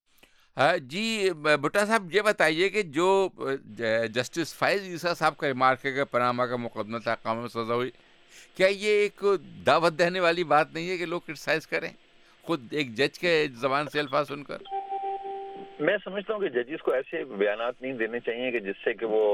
جی بٹا صاحب, یہ بتائیے کہ جو جسٹس فائز عیسیٰ صاحب کا ریمارک ہے کہ پاناما کا مقدمہ تھا, اقامہ میں سزا ہوئی, کیا یہ ایک دعوت دینے والی بات نہیں ہے کہ لوگ کرٹیسائز کریں خود ایک جج کے زبان سے الفاظ سن کر؟ میں سمجھتا ہوں کہ ججز کو ایسے بیانات نہیں دینے چاہیے کہ جس سے کہ وہ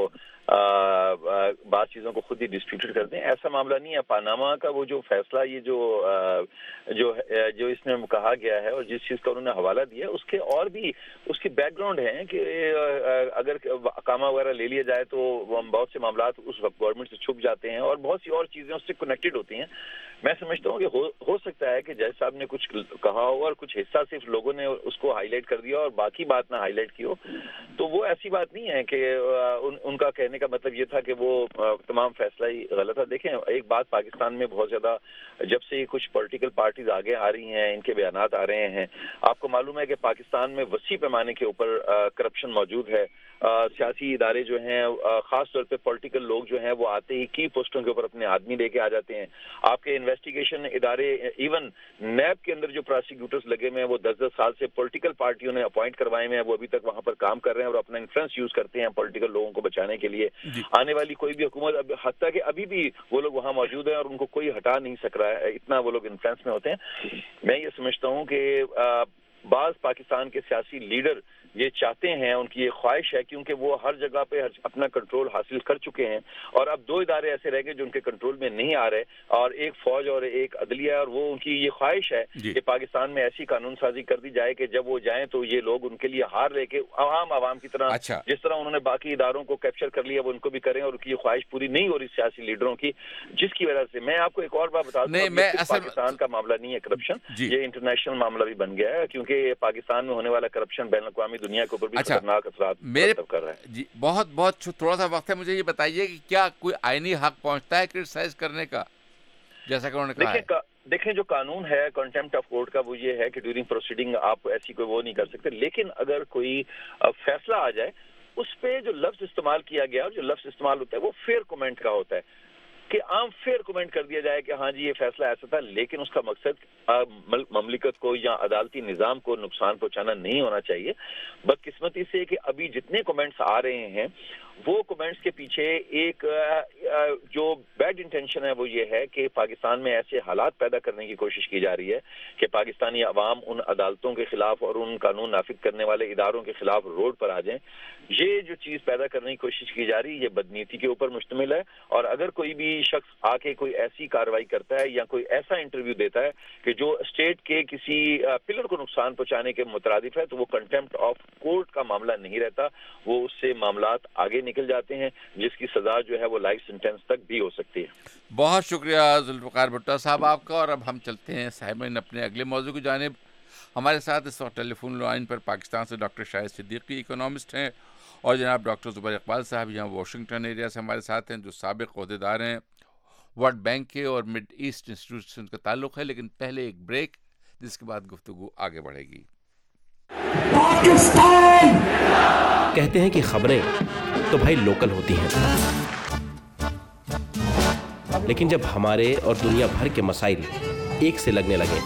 بعض چیزوں کو خود ہی ڈسپیوٹڈ کر دیں. ایسا معاملہ نہیں ہے. پاناما کا وہ جو فیصلہ, یہ جو جو جو اس میں کہا گیا ہے اور جس چیز کا انہوں نے حوالہ دیا ہے, اس کے اور بھی اس کی بیک گراؤنڈ ہیں کہ اگر اقامہ وغیرہ لے لیا جائے تو بہت سے معاملات اس وقت گورنمنٹ سے چھپ جاتے ہیں اور بہت سی اور چیزیں اس سے کنیکٹڈ ہوتی ہیں. میں سمجھتا ہوں کہ ہو, ہو سکتا ہے کہ جج صاحب نے کچھ کہا ہو اور کچھ حصہ صرف لوگوں نے اس کو ہائی لائٹ کر دیا اور باقی بات نہ ہائی لائٹ کی ہو, تو وہ ایسی بات نہیں ہے کہ ان, ان کا کہنے کا مطلب یہ تھا کہ وہ تمام فیصلہ ہی غلط تھا. دیکھیں, ایک بات پاکستان میں بہت زیادہ جب سے کچھ پولیٹیکل پارٹیز آگے آ رہی ہیں, ان کے بیانات آ رہے ہیں, آپ کو معلوم ہے کہ پاکستان میں وسیع پیمانے کے اوپر کرپشن موجود ہے. سیاسی ادارے جو ہیں, خاص طور پہ پولیٹیکل لوگ جو ہیں, وہ آتے ہی کی پوسٹوں کے اوپر اپنے آدمی لے کے آ جاتے ہیں. آپ کے انویسٹیگیشن ادارے, ایون نیب کے اندر جو پروسیکیوٹرز لگے ہوئے ہیں وہ دس دس سال سے پولیٹیکل پارٹیوں نے اپوائنٹ کروائے ہوئے ہیں, وہ ابھی تک وہاں پر کام کر رہے ہیں اور اپنا انفلوئنس یوز کرتے ہیں پولیٹیکل لوگوں کو بچانے کے لیے. آنے والی کوئی بھی حکومت, اب حتیٰ کہ ابھی بھی وہ لوگ وہاں موجود ہیں اور ان کو کوئی ہٹا نہیں سک رہا ہے, اتنا وہ لوگ انفلوئنس میں ہوتے ہیں. میں یہ سمجھتا ہوں کہ بعض پاکستان کے سیاسی لیڈر یہ چاہتے ہیں, ان کی یہ خواہش ہے, کیونکہ وہ ہر جگہ پہ اپنا کنٹرول حاصل کر چکے ہیں اور اب دو ادارے ایسے رہ گئے جو ان کے کنٹرول میں نہیں آ رہے, اور ایک فوج اور ایک عدلیہ, اور وہ ان کی یہ خواہش ہے کہ پاکستان میں ایسی قانون سازی کر دی جائے کہ جب وہ جائیں تو یہ لوگ ان کے لیے ہار لے کے عوام عوام کی طرح, جس طرح انہوں نے باقی اداروں کو کیپچر کر لیا, وہ ان کو بھی کریں, اور ان کی یہ خواہش پوری نہیں ہو رہی سیاسی لیڈروں کی, جس کی وجہ سے میں آپ کو ایک اور بات بتا دوں, پاکستان کا معاملہ نہیں ہے کرپشن, یہ انٹرنیشنل معاملہ بھی بن گیا ہے, کیونکہ پاکستان میں ہونے والا کرپشن بین الاقوامی دنیا کے اوپر بھی خطرناک اثرات کر رہا ہے. جی بہت بہت تھوڑا سا وقت ہے, مجھے یہ بتائیے کہ کیا کوئی آئینی حق پہنچتا ہے کرٹیسائز کرنے کا, جیسا کہ انہوں نے کہا ہے؟ دیکھیں, جو قانون ہے کنٹمپٹ آف کورٹ کا, وہ یہ ہے کہ ڈیورنگ پروسیڈنگ آپ ایسی کوئی وہ نہیں کر سکتے, لیکن اگر کوئی فیصلہ آ جائے اس پہ جو لفظ استعمال کیا گیا اور جو لفظ استعمال ہوتا ہے وہ فیئر کومنٹ کا ہوتا ہے کہ عام فیئر کومنٹ کر دیا جائے کہ ہاں جی یہ فیصلہ ایسا تھا، لیکن اس کا مقصد مملکت کو یا عدالتی نظام کو نقصان پہنچانا نہیں ہونا چاہیے. بدقسمتی سے کہ ابھی جتنے کومنٹس آ رہے ہیں وہ کومنٹس کے پیچھے ایک جو بیڈ انٹینشن ہے وہ یہ ہے کہ پاکستان میں ایسے حالات پیدا کرنے کی کوشش کی جا رہی ہے کہ پاکستانی عوام ان عدالتوں کے خلاف اور ان قانون نافذ کرنے والے اداروں کے خلاف روڈ پر آ جائیں. یہ جو چیز پیدا کرنے کی کوشش کی جا رہی ہے یہ بدنیتی کے اوپر مشتمل ہے، اور اگر کوئی بھی شخص آ کے کوئی ایسی کارروائی کرتا ہے یا کوئی ایسا انٹرویو دیتا ہے کہ جو اسٹیٹ کے کسی پلر کو نقصان پہنچانے کے مترادف ہے تو وہ کنٹمپٹ آف کورٹ کا معاملہ نہیں رہتا، وہ اس سے معاملات آگے نکل جاتے ہیں جس کی سزا جو ہے وہ لائف سینٹینس تک بھی ہو سکتی ہے. بہت شکریہ ذوالفقار بھٹو صاحب آپ کا. اور اب ہم چلتے ہیں سامعین اپنے اگلے موضوع کی جانب. ہمارے ساتھ اس وقت ٹیلی فون لائن پر پاکستان سے ڈاکٹر شاہد صدیقی اکنامسٹ ہیں، اور جناب ڈاکٹر زبیر اقبال صاحب یہاں واشنگٹن ایریا سے ہمارے ساتھ ہیں، جو سابق عہدیدار ہیں ورلڈ بینک کے اور مڈ ایسٹ انسٹیٹیوٹ سے ان کا تعلق ہے. لیکن پہلے ایک بریک، جس کے بعد گفتگو آگے بڑھے گی. پاکستان کہتے ہیں کہ خبریں تو بھائی لوکل ہوتی ہیں، لیکن جب ہمارے اور دنیا بھر کے مسائل ایک سے لگنے لگے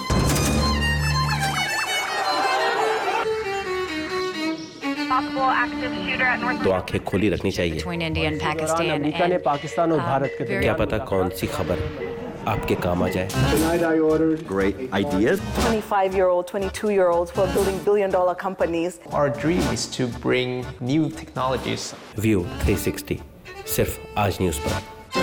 تو آنکھیں کھولی رکھنی چاہیے. امریکہ نے پاکستان اور بھارت کے کیا پتا کون سی خبر آپ کے کام آ جائے. Great ideas. twenty-five year old, twenty-two year olds who are building billion dollar companies. Our dream is to bring new technologies. View three sixty صرف آج نیوز پر.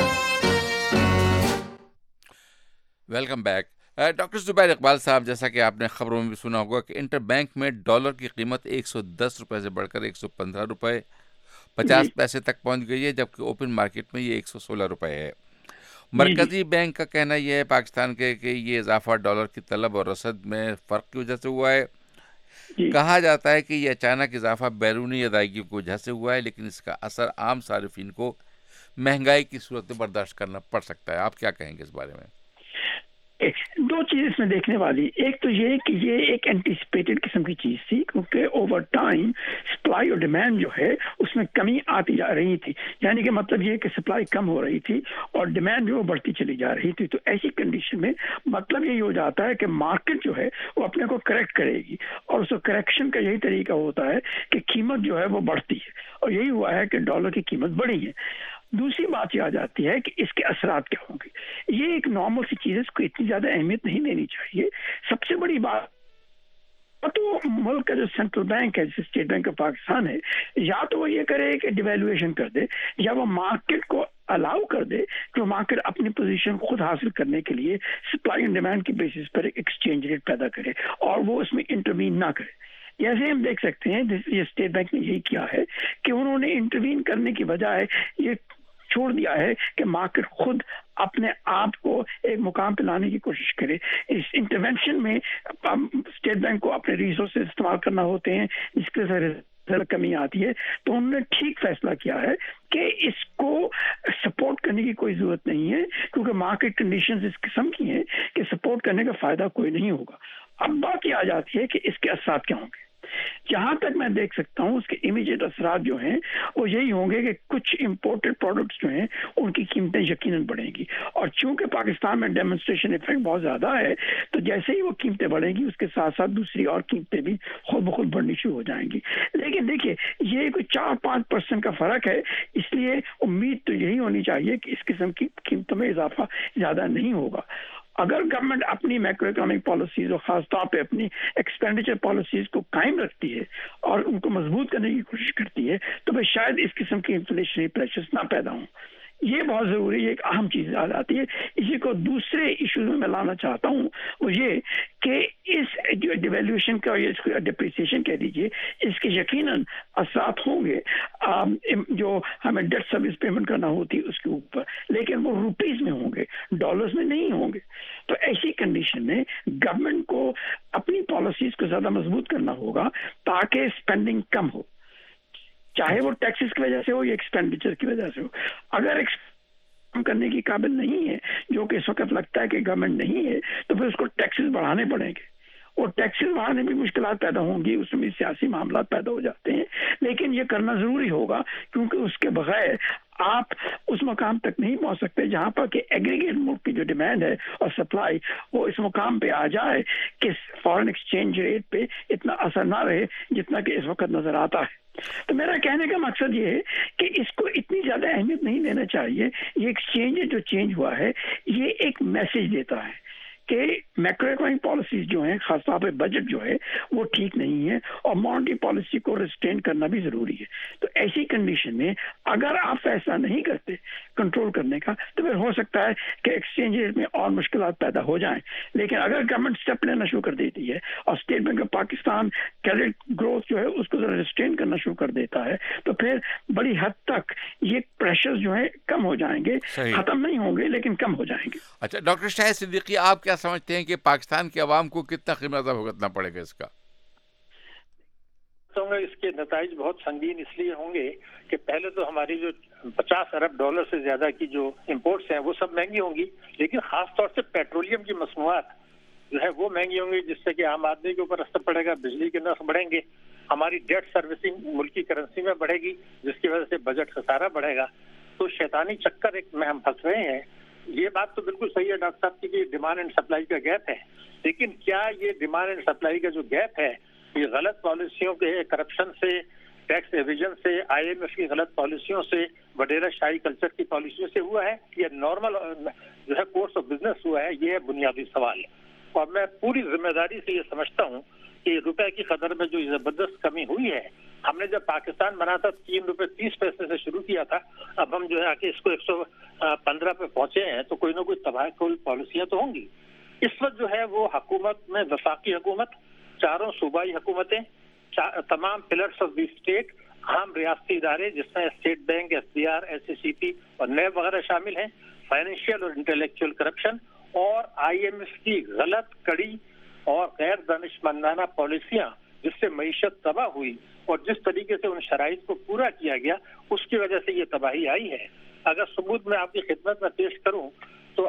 Welcome back. Doctor Zubair Iqbal صاحب، جیسا کہ آپ نے خبروں میں بھی سنا ہوگا کہ انٹر بینک میں ڈالر کی قیمت ایک سو دس روپے سے بڑھ کر ایک سو پندرہ روپے پچاس پیسے تک پہنچ گئی ہے، جبکہ اوپن مارکیٹ میں یہ ایک سو سولہ روپے ہے. مرکزی بینک کا کہنا یہ ہے پاکستان کے کہ یہ اضافہ ڈالر کی طلب اور رسد میں فرق کی وجہ سے ہوا ہے. کہا جاتا ہے کہ یہ اچانک اضافہ بیرونی ادائیگیوں کی وجہ سے ہوا ہے، لیکن اس کا اثر عام صارفین کو مہنگائی کی صورت میں برداشت کرنا پڑ سکتا ہے. آپ کیا کہیں گے اس بارے میں؟ دو چیز اس میں دیکھنے والی. ایک تو یہ کہ یہ ایک اینٹیسپیٹڈ قسم کی چیز تھی، کیونکہ اوور ٹائم سپلائی اور ڈیمانڈ جو ہے اس میں کمی آتی جا رہی تھی. یعنی کہ مطلب یہ کہ سپلائی کم ہو رہی تھی اور ڈیمانڈ جو بڑھتی چلی جا رہی تھی. تو ایسی کنڈیشن میں مطلب یہی ہو جاتا ہے کہ مارکیٹ جو ہے وہ اپنے کو کریکٹ کرے گی، اور اس کریکشن کا یہی طریقہ ہوتا ہے کہ قیمت جو ہے وہ بڑھتی ہے، اور یہی ہوا ہے کہ ڈالر کی قیمت بڑھی ہے. دوسری بات یہ آ جاتی ہے کہ اس کے اثرات کیا ہوں گے. یہ ایک نارمل سی چیز ہے، اس کو اتنی زیادہ اہمیت نہیں دینی چاہیے. سب سے بڑی بات تو ملک کا جو سینٹرل بینک ہے، جیسے اسٹیٹ بینک آف پاکستان ہے، یا تو وہ یہ کرے کہ ڈیویلویشن کر دے، یا وہ مارکیٹ کو الاؤ کر دے کہ وہ مارکیٹ اپنی پوزیشن خود حاصل کرنے کے لیے سپلائی اینڈ ڈیمانڈ کی بیسس پر ایکسچینج ریٹ پیدا کرے اور وہ اس میں انٹروین نہ کرے. جیسے ہم دیکھ سکتے ہیں یہ اسٹیٹ بینک نے یہی کیا ہے کہ انہوں نے انٹروین کرنے کی بجائے یہ چھوڑ دیا ہے کہ مارکیٹ خود اپنے آپ کو ایک مقام پہ لانے کی کوشش کرے. اس انٹرونشن میں اسٹیٹ بینک کو اپنے ریسورسز استعمال کرنا ہوتے ہیں، جس کی وجہ سے کمی آتی ہے. تو انہوں نے ٹھیک فیصلہ کیا ہے کہ اس کو سپورٹ کرنے کی کوئی ضرورت نہیں ہے، کیونکہ مارکیٹ کنڈیشنز اس قسم کی ہیں کہ سپورٹ کرنے کا فائدہ کوئی نہیں ہوگا. اب بات یہ آ جاتی ہے کہ اس کے اثرات کیا ہوں گے. جہاں تک میں دیکھ سکتا ہوں اس کے امیجیٹ اثرات جو ہیں وہ یہی ہوں گے کہ کچھ امپورٹڈ پروڈکٹس جو ہیں ان کی قیمتیں یقیناً بڑھیں گی. اور چونکہ پاکستان میں ڈیمونسٹریشن افیکٹ بہت زیادہ ہے، تو جیسے ہی وہ قیمتیں بڑھیں گی اس کے ساتھ ساتھ دوسری اور قیمتیں بھی خود بخود بڑھنی شروع ہو جائیں گی. لیکن دیکھیے یہ کوئی چار پانچ پرسنٹ کا فرق ہے، اس لیے امید تو یہی ہونی چاہیے کہ اس قسم کی قیمتوں میں اضافہ زیادہ نہیں ہوگا. اگر گورنمنٹ اپنی میکرو اکنامک پالیسیز اور خاص طور پہ اپنی ایکسپینڈیچر پالیسیز کو قائم رکھتی ہے اور ان کو مضبوط کرنے کی کوشش کرتی ہے تو پھر شاید اس قسم کی انفلیشنری پریشرز نہ پیدا ہوں. یہ بہت ضروری ہے، ایک اہم چیز آ جاتی ہے. اسی کو دوسرے ایشوز میں میں لانا چاہتا ہوں، وہ یہ کہ اس جو ڈیویلویشن کا یا اس کو ڈپریسیشن کہہ دیجیے، اس کے یقیناً اثرات ہوں گے جو ہمیں ڈیٹ سروس پیمنٹ کرنا ہوتی ہے اس کے اوپر، لیکن وہ روپیز میں ہوں گے، ڈالرز میں نہیں ہوں گے. تو ایسی کنڈیشن میں گورنمنٹ کو اپنی پالیسیز کو زیادہ مضبوط کرنا ہوگا تاکہ اسپینڈنگ کم ہو، چاہے وہ ٹیکسز کی وجہ سے ہو یا ایکسپینڈیچر کی وجہ سے ہو. اگر کم کرنے کی قابل نہیں ہے، جو کہ اس وقت لگتا ہے کہ گورنمنٹ نہیں ہے، تو پھر اس کو ٹیکسز بڑھانے پڑیں گے. اور ٹیکسز بڑھانے میں مشکلات پیدا ہوں گی, اس میں سیاسی معاملات پیدا ہو جاتے ہیں, لیکن یہ کرنا ضروری ہوگا کیونکہ اس کے بغیر آپ اس مقام تک نہیں پہنچ سکتے جہاں پر کہ ایگریگیٹ ملک کی جو ڈیمانڈ ہے اور سپلائی وہ اس مقام پہ آ جائے کہ فارن ایکسچینج ریٹ پہ اتنا اثر نہ رہے جتنا کہ اس وقت نظر آتا ہے. تو میرا کہنے کا مقصد یہ ہے کہ اس کو اتنی زیادہ اہمیت نہیں دینا چاہیے. یہ ایکسچینج جو چینج ہوا ہے یہ ایک میسج دیتا ہے کہ میکرو اکنامک پالیسیز جو ہیں, خاص طور پہ بجٹ جو ہے وہ ٹھیک نہیں ہے اور مانیٹری پالیسی کو ریسٹرین کرنا بھی ضروری ہے. تو ایسی کنڈیشن میں اگر آپ فیصلہ نہیں کرتے کنٹرول کرنے کا تو پھر ہو سکتا ہے کہ ایکسچینج ریٹ میں اور مشکلات پیدا ہو جائیں. لیکن اگر گورنمنٹ اسٹیپ لینا شروع کر دیتی ہے اور State Bank of Pakistan credit growth جو ہے اس کو ذرا ریسٹرین کرنا شروع کر دیتا ہے تو پھر بڑی حد تک یہ پریشر جو ہے کم ہو جائیں گے, ختم نہیں ہوں گے لیکن کم ہو جائیں گے. اچھا ڈاکٹر شاہد صدیقی, آپ کیا سمجھتے ہیں کہ پاکستان کے عوام کو کتنا قیمت بھگتنا پڑے گا اس کا؟ اس کے نتائج بہت سنگین اس لیے ہوں گے کہ پہلے تو ہماری جو پچاس ارب ڈالر سے زیادہ کی جو امپورٹس ہیں وہ سب مہنگی ہوں گی, لیکن خاص طور سے پیٹرولیم کی مصنوعات جو ہے وہ مہنگی ہوں گی, جس سے کہ عام آدمی کے اوپر اثر پڑے گا. بجلی کے نرخ بڑھیں گے, ہماری ڈیٹ سروسنگ ملکی کرنسی میں بڑھے گی جس کی وجہ سے بجٹ خسارہ بڑھے گا. تو شیطانی چکر ایک میں ہم پھنس رہے ہیں. یہ بات تو بالکل صحیح ہے ڈاکٹر صاحب کی کہ ڈیمانڈ اینڈ سپلائی کا گیپ ہے, لیکن کیا یہ ڈیمانڈ اینڈ سپلائی کا جو گیپ ہے یہ غلط پالیسیوں کے, کرپشن سے, ٹیکس ایویژن سے, آئی ایم ایف کی غلط پالیسیوں سے, وڈیرا شاہی کلچر کی پالیسیوں سے ہوا ہے یا نارمل جو ہے کورس آف بزنس ہوا ہے؟ یہ ہے بنیادی سوال. اور میں پوری ذمہ داری سے یہ سمجھتا ہوں کہ روپے کی قدر میں جو زبردست کمی ہوئی ہے, ہم نے جب پاکستان بنا تھا تین روپے تیس پیسے سے شروع کیا تھا, اب ہم جو ہے کہ اس کو ایک سو پندرہ پہ پہنچے ہیں, تو کوئی نہ کوئی تباہ کوئی پالیسیاں تو ہوں گی. اس وقت جو ہے وہ حکومت میں وفاقی حکومت, چاروں صوبائی حکومتیں, تمام پلرس آف دی اسٹیٹ, اہم ریاستی ادارے جس میں State Bank, S B R, S C C P اور نیب وغیرہ شامل ہیں, فائنینشیل اور انٹلیکچوئل کرپشن اور آئی ایم ایف کی غلط, کڑی اور غیر دانشمندانہ پالیسیاں جس سے معیشت تباہ ہوئی اور جس طریقے سے ان شرائط کو پورا کیا گیا اس کی وجہ سے یہ تباہی آئی ہے. اگر ثبوت میں آپ کی خدمت میں پیش کروں تو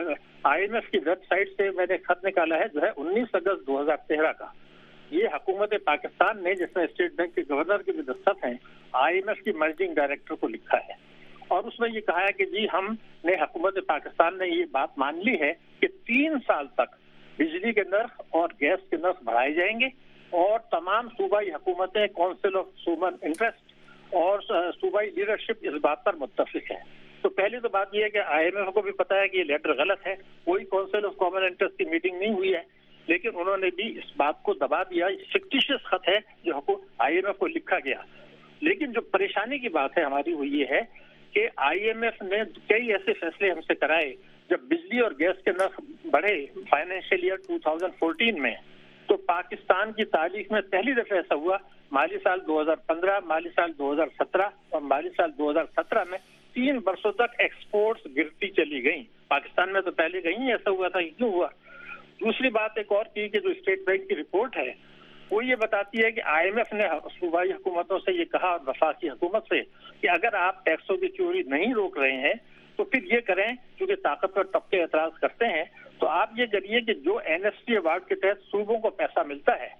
آئی ایم ایف کی ویب سائٹ سے میں نے خط نکالا ہے جو ہے انیس اگست دو ہزار تیرہ کا. یہ حکومت پاکستان نے, جس میں اسٹیٹ بینک کے گورنر کے بھی دستخط ہیں, آئی ایم ایف کی منیجنگ ڈائریکٹر کو لکھا ہے اور اس میں یہ کہا ہے کہ جی ہم نے, حکومت پاکستان نے یہ بات مان لی ہے کہ تین سال تک بجلی کے نرخ اور گیس کے نرخ بڑھائے جائیں گے اور تمام صوبائی حکومتیں, کونسل آف صوبن انٹرسٹ اور صوبائی لیڈرشپ اس بات پر متفق ہے. تو پہلی تو بات یہ ہے کہ آئی ایم ایف کو بھی پتا ہے کہ یہ لیٹر غلط ہے, کوئی کونسل آف کامن انٹرسٹ کی میٹنگ نہیں ہوئی ہے, لیکن انہوں نے بھی اس بات کو دبا دیا. فکٹیشیس خط ہے جو آئی ایم ایف کو لکھا گیا. لیکن جو پریشانی کی بات ہے ہماری وہ یہ ہے کہ آئی ایم ایف نے کئی ایسے فیصلے ہم سے کرائے جب بجلی اور گیس کے نرخ بڑھے فائنینشیل ایئر دو ہزار چودہ میں, تو پاکستان کی تاریخ میں پہلی دفعہ ایسا ہوا. مالی سال دو ہزار پندرہ, مالی سال دو ہزار سترہ اور مالی سال دو ہزار سترہ میں تین برسوں تک ایکسپورٹس گرتی چلی گئیں. پاکستان میں تو پہلے کہیں ایسا ہوا تھا, کیوں ہوا؟ دوسری بات ایک اور کی کہ جو اسٹیٹ بینک کی رپورٹ ہے وہ یہ بتاتی ہے کہ آئی ایم ایف نے صوبائی حکومتوں سے یہ کہا اور وفاقی حکومت سے کہ اگر آپ ٹیکسوں کی چوری نہیں روک رہے ہیں تو پھر یہ کریں, کیونکہ طاقتور طبقے اعتراض کرتے ہیں, تو آپ یہ کریے کہ جو این ایس ٹی ایوارڈ کے تحت صوبوں کو پیسہ ملتا ہے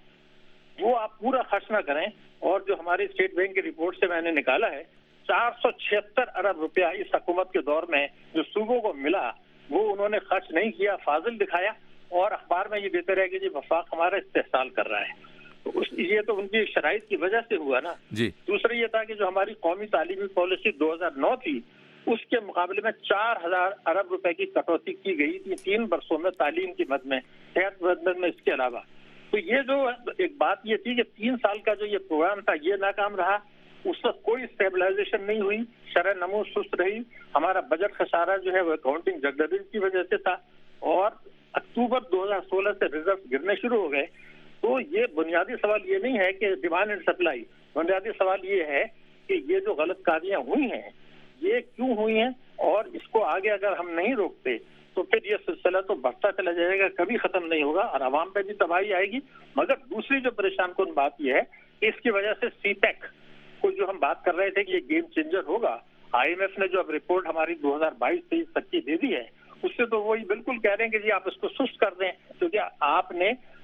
وہ آپ پورا خرچ نہ کریں. اور جو ہماری اسٹیٹ بینک کی رپورٹ سے میں نے نکالا ہے, چار سو چھہتر ارب روپیہ اس حکومت کے دور میں جو صوبوں کو ملا وہ انہوں نے خرچ نہیں کیا, فاضل دکھایا اور اخبار میں یہ دیتے رہے کہ جی وفاق ہمارا استحصال کر رہا ہے. تو اس یہ تو ان کی شرائط کی وجہ سے ہوا نا. جی. دوسرا یہ تھا کہ جو ہماری قومی تعلیمی پالیسی دو ہزار نو تھی اس کے مقابلے میں چار ہزار ارب روپے کی کٹوتی کی گئی تھی تین برسوں میں تعلیم کی مد میں, صحت مد میں, اس کے علاوہ. تو یہ جو ایک بات یہ تھی کہ تین سال کا جو یہ پروگرام تھا یہ ناکام رہا. اس وقت کوئی اسٹیبلائزیشن نہیں ہوئی, شرح نمو سست رہی, ہمارا بجٹ خسارہ جو ہے وہ اکاؤنٹنگ جگدبی کی وجہ سے تھا اور اکتوبر دو ہزار سولہ سے ریزرو گرنے شروع ہو گئے. تو یہ بنیادی سوال یہ نہیں ہے کہ ڈیمانڈ اینڈ سپلائی, بنیادی سوال یہ ہے کہ یہ جو غلط کاریاں ہوئی ہیں یہ کیوں ہوئی ہیں, اور اس کو آگے اگر ہم نہیں روکتے تو پھر یہ سلسلہ تو بڑھتا چلا جائے گا, کبھی ختم نہیں ہوگا اور عوام پہ بھی تباہی آئے گی. مگر دوسری جو پریشان کن بات یہ ہے کہ اس کی وجہ سے سی پیک کو جو ہم بات کر رہے تھے کہ یہ گیم چینجر ہوگا, آئی ایم ایف نے جو اب رپورٹ ہماری دو ہزار بائیس تیئیس تک کی دے دی ہے اس سے تو وہی بالکل کہہ رہے ہیں کہ جی آپ اس کو سست کر دیں, کیونکہ آپ نے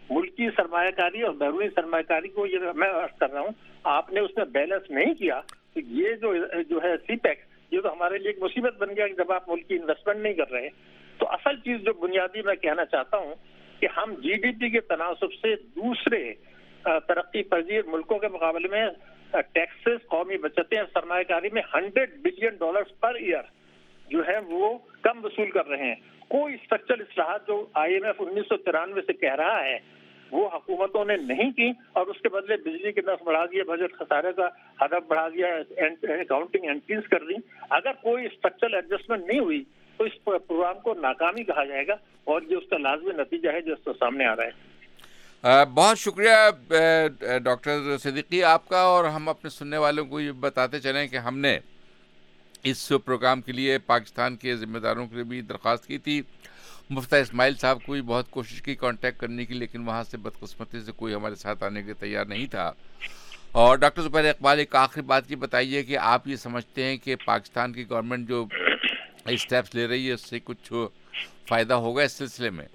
ملکی سرمایہ کاری اور بیرونی سرمایہ کاری کو یہ میں عرض کر رہا ہوں آپ نے اس میں بیلنس نہیں کیا تو یہ جو جو ہے سی پیک یہ تو ہمارے لیے ایک مصیبت بن گیا کہ جب آپ ملکی انویسٹمنٹ نہیں کر رہے. تو اصل چیز جو بنیادی میں کہنا چاہتا ہوں کہ ہم جی ڈی پی کے تناسب سے دوسرے ترقی پذیر ملکوں کے مقابلے میں ٹیکسز قومی بچتیں اور سرمایہ کاری میں hundred billion dollars per year جو ہے وہ کم وصول کر رہے ہیں. کوئی اسٹرکچرل اصلاحات جو آئی ایم ایف انیس سو ترانوے سے کہہ رہا ہے وہ حکومتوں نے نہیں کی اور اس کے بدلے بجلی کے نرخ بڑھا دیا, بجٹ خسارے کا ہدف بڑھا دیا, اکاؤنٹنگ انٹریز کر دی. اگر کوئی اسٹرکچرل ایڈجسٹمنٹ نہیں ہوئی تو اس پروگرام کو ناکامی کہا جائے گا اور یہ اس کا لازمی نتیجہ ہے جو اس کو سامنے آ رہا ہے. بہت شکریہ ڈاکٹر صدیقی آپ کا, اور ہم اپنے سننے والوں کو یہ بتاتے چلیں کہ ہم نے اس پروگرام کے لیے پاکستان کے ذمہ داروں کے لیے بھی درخواست کی تھی. مفتہ اسماعیل صاحب کو بھی بہت کوشش کی کانٹیکٹ کرنے کی, لیکن وہاں سے بدقسمتی سے کوئی ہمارے ساتھ آنے کے تیار نہیں تھا. اور ڈاکٹر زبیر اقبال ایک آخری بات یہ بتائیے کہ آپ یہ سمجھتے ہیں کہ پاکستان کی گورنمنٹ جو اسٹیپس لے رہی ہے اس سے کچھ فائدہ ہوگا اس سلسلے میں؟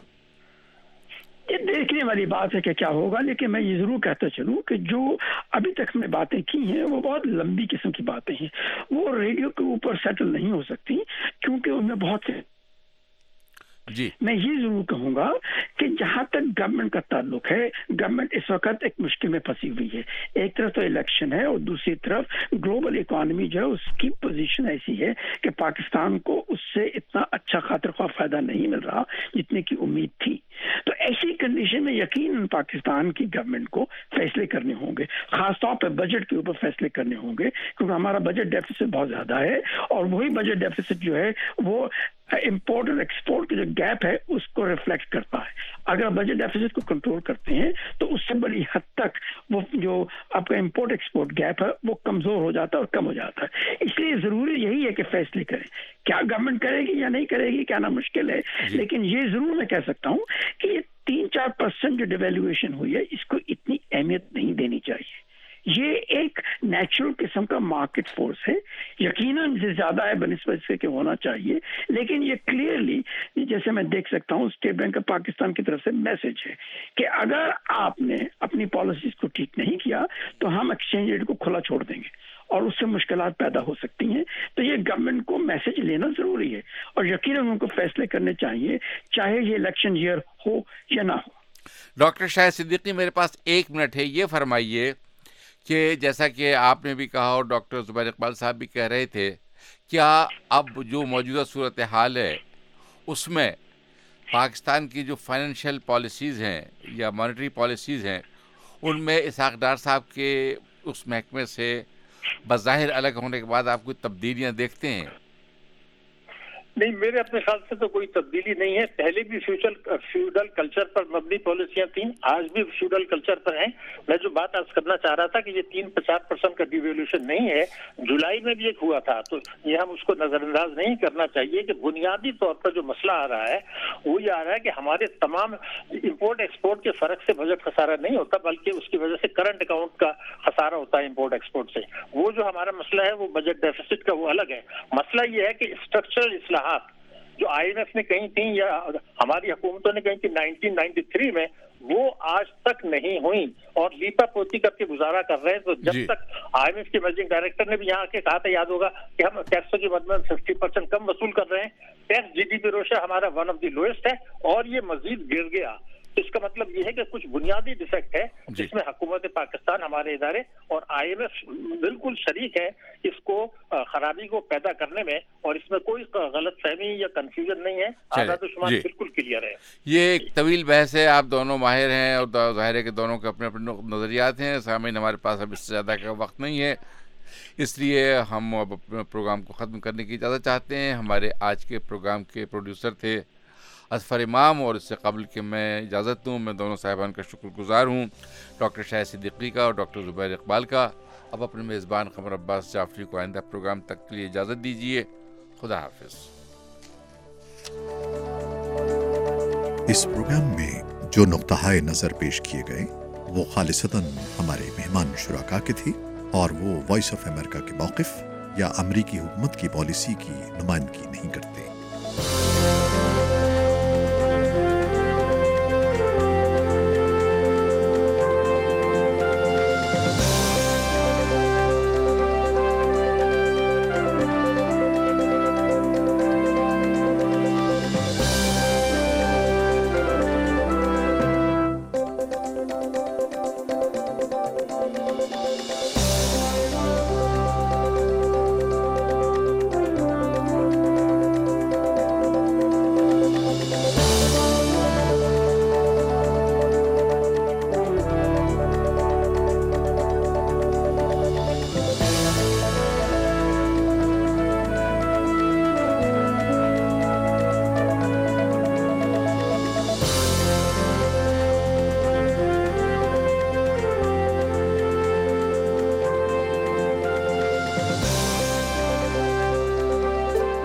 یہ دیکھنے والی بات ہے کہ کیا ہوگا, لیکن میں یہ ضرور کہتا چلوں کہ جو ابھی تک میں باتیں کی ہیں وہ بہت لمبی قسم کی باتیں ہیں, وہ ریڈیو کے اوپر سیٹل نہیں ہو سکتی کیونکہ ان میں بہت سے جی میں یہ ضرور کہوں گا کہ جہاں تک گورنمنٹ کا تعلق ہے, گورنمنٹ اس وقت ایک مشکل میں پھنسی ہوئی ہے. ایک طرف تو الیکشن ہے اور دوسری طرف گلوبل اکانومی جو ہے اس کی پوزیشن ایسی ہے کہ پاکستان کو اس سے اتنا اچھا خاطر خواہ فائدہ نہیں مل رہا جتنے کی امید تھی. تو ایسی کنڈیشن میں یقیناً پاکستان کی گورنمنٹ کو فیصلے کرنے ہوں گے, خاص طور پہ بجٹ کے اوپر فیصلے کرنے ہوں گے, کیونکہ ہمارا بجٹ ڈیفیسٹ بہت زیادہ ہے اور وہی بجٹ ڈیفیسٹ جو ہے وہ امپورٹ اور ایکسپورٹ کا جو گیپ ہے اس کو ریفلیکٹ کرتا ہے. اگر بجٹ ڈیفیسٹ کو کنٹرول کرتے ہیں تو اس سے بڑی حد تک وہ جو آپ کا امپورٹ ایکسپورٹ گیپ ہے وہ کمزور ہو جاتا ہے اور کم ہو جاتا ہے. اس لیے ضروری یہی ہے کہ فیصلے کریں. کیا گورنمنٹ کرے گی یا نہیں کرے گی کہنا مشکل ہے, لیکن یہ ضرور میں کہہ سکتا ہوں کہ یہ تین چار پرسنٹ جو ڈیویلویشن ہوئی ہے اس کو اتنی اہمیت نہیں دینی چاہیے. یہ ایک نیچرل قسم کا مارکیٹ فورس ہے, یقیناً زیادہ ہے بنسبت سے کہ ہونا چاہیے, لیکن یہ کلیئرلی جیسے میں دیکھ سکتا ہوں اسٹیٹ بینک آف پاکستان کی طرف سے میسج ہے کہ اگر آپ نے اپنی پالیسیز کو ٹھیک نہیں کیا تو ہم ایکسچینج ریٹ کو کھلا چھوڑ دیں گے اور اس سے مشکلات پیدا ہو سکتی ہیں. تو یہ گورنمنٹ کو میسج لینا ضروری ہے اور یقیناً ان کو فیصلے کرنے چاہیے چاہے یہ الیکشن ایئر ہو یا نہ ہو. ڈاکٹر شاہد صدیقی میرے پاس ایک منٹ ہے, یہ فرمائیے کہ جیسا کہ آپ نے بھی کہا اور ڈاکٹر زبیر اقبال صاحب بھی کہہ رہے تھے, کیا اب جو موجودہ صورتحال ہے اس میں پاکستان کی جو فائنینشیل پالیسیز ہیں یا مانیٹری پالیسیز ہیں ان میں اسحاق ڈار صاحب کے اس محکمے سے بظاہر الگ ہونے کے بعد آپ کوئی تبدیلیاں دیکھتے ہیں؟ نہیں, میرے اپنے خیال سے تو کوئی تبدیلی نہیں ہے. پہلے بھی فیوڈل فیوڈل کلچر پر مبنی پالیسیاں تھیں, آج بھی فیوڈل کلچر پر ہیں. میں جو بات عرض کرنا چاہ رہا تھا کہ یہ تین پچاس پرسنٹ کا ڈیویلوشن نہیں ہے, جولائی میں بھی ایک ہوا تھا, تو یہ ہم اس کو نظر انداز نہیں کرنا چاہیے کہ بنیادی طور پر جو مسئلہ آ رہا ہے وہ یہ آ رہا ہے کہ ہمارے تمام امپورٹ ایکسپورٹ کے فرق سے بجٹ خسارہ نہیں ہوتا, بلکہ اس کی وجہ سے کرنٹ اکاؤنٹ کا خسارہ ہوتا ہے امپورٹ ایکسپورٹ سے. وہ جو ہمارا مسئلہ ہے وہ بجٹ ڈیفیسٹ کا وہ الگ ہے. مسئلہ یہ ہے کہ اسٹرکچرل اصلاحات جو آئی ایم ایف نے کہیں تھیں یا ہماری حکومتوں نے کہیں تھی نائنٹین نائنٹی تھری میں, وہ آج تک نہیں ہوئی اور لیپا پوتی کر کے گزارا کر رہے ہیں. تو جب جی. تک آئی ایم ایف کے مینیجنگ ڈائریکٹر نے بھی یہاں کے کہا تھا, یاد ہوگا کہ ہم ٹیکسوں کی مد میں ففٹی پرسینٹ کم وصول کر رہے ہیں, ٹیکس جی ڈی پی روشا ہمارا ون آف دی لوئسٹ ہے اور یہ مزید گر گیا. اس کا مطلب یہ ہے کہ کچھ بنیادی ڈیفیکٹ ہے جس میں حکومت پاکستان, ہمارے ادارے اور آئی ایم ایف بالکل شریک ہے اس کو خرابی کو پیدا کرنے میں, اور اس میں کوئی غلط فہمی یا کنفیوژن نہیں ہے. آزاد و شمار جی. بالکل کلیئر ہے. یہ ایک طویل بحث ہے, آپ دونوں ماہر ہیں اور ظاہر ہے کہ دونوں کے اپنے اپنے نظریات ہیں. سامعین, ہمارے پاس اب اس سے زیادہ کا وقت نہیں ہے, اس لیے ہم اب اپنے پروگرام کو ختم کرنے کی اجازت چاہتے ہیں. ہمارے آج کے پروگرام کے پروڈیوسر تھے اظفر امام, اور اس سے قبل کہ میں اجازت دوں, میں دونوں صاحبان کا شکر گزار ہوں, ڈاکٹر شاہد صدیقی کا اور ڈاکٹر زبیر اقبال کا. اب اپنے میزبان قمر عباس جعفری کو آئندہ پروگرام تک کے لیے اجازت دیجیے. خدا حافظ. اس پروگرام میں جو نقطۂ نظر پیش کیے گئے وہ خالصتاً ہمارے مہمان شرکا کے تھے اور وہ وائس آف امریکہ کے موقف یا امریکی حکومت کی پالیسی کی نمائندگی نہیں کرتے.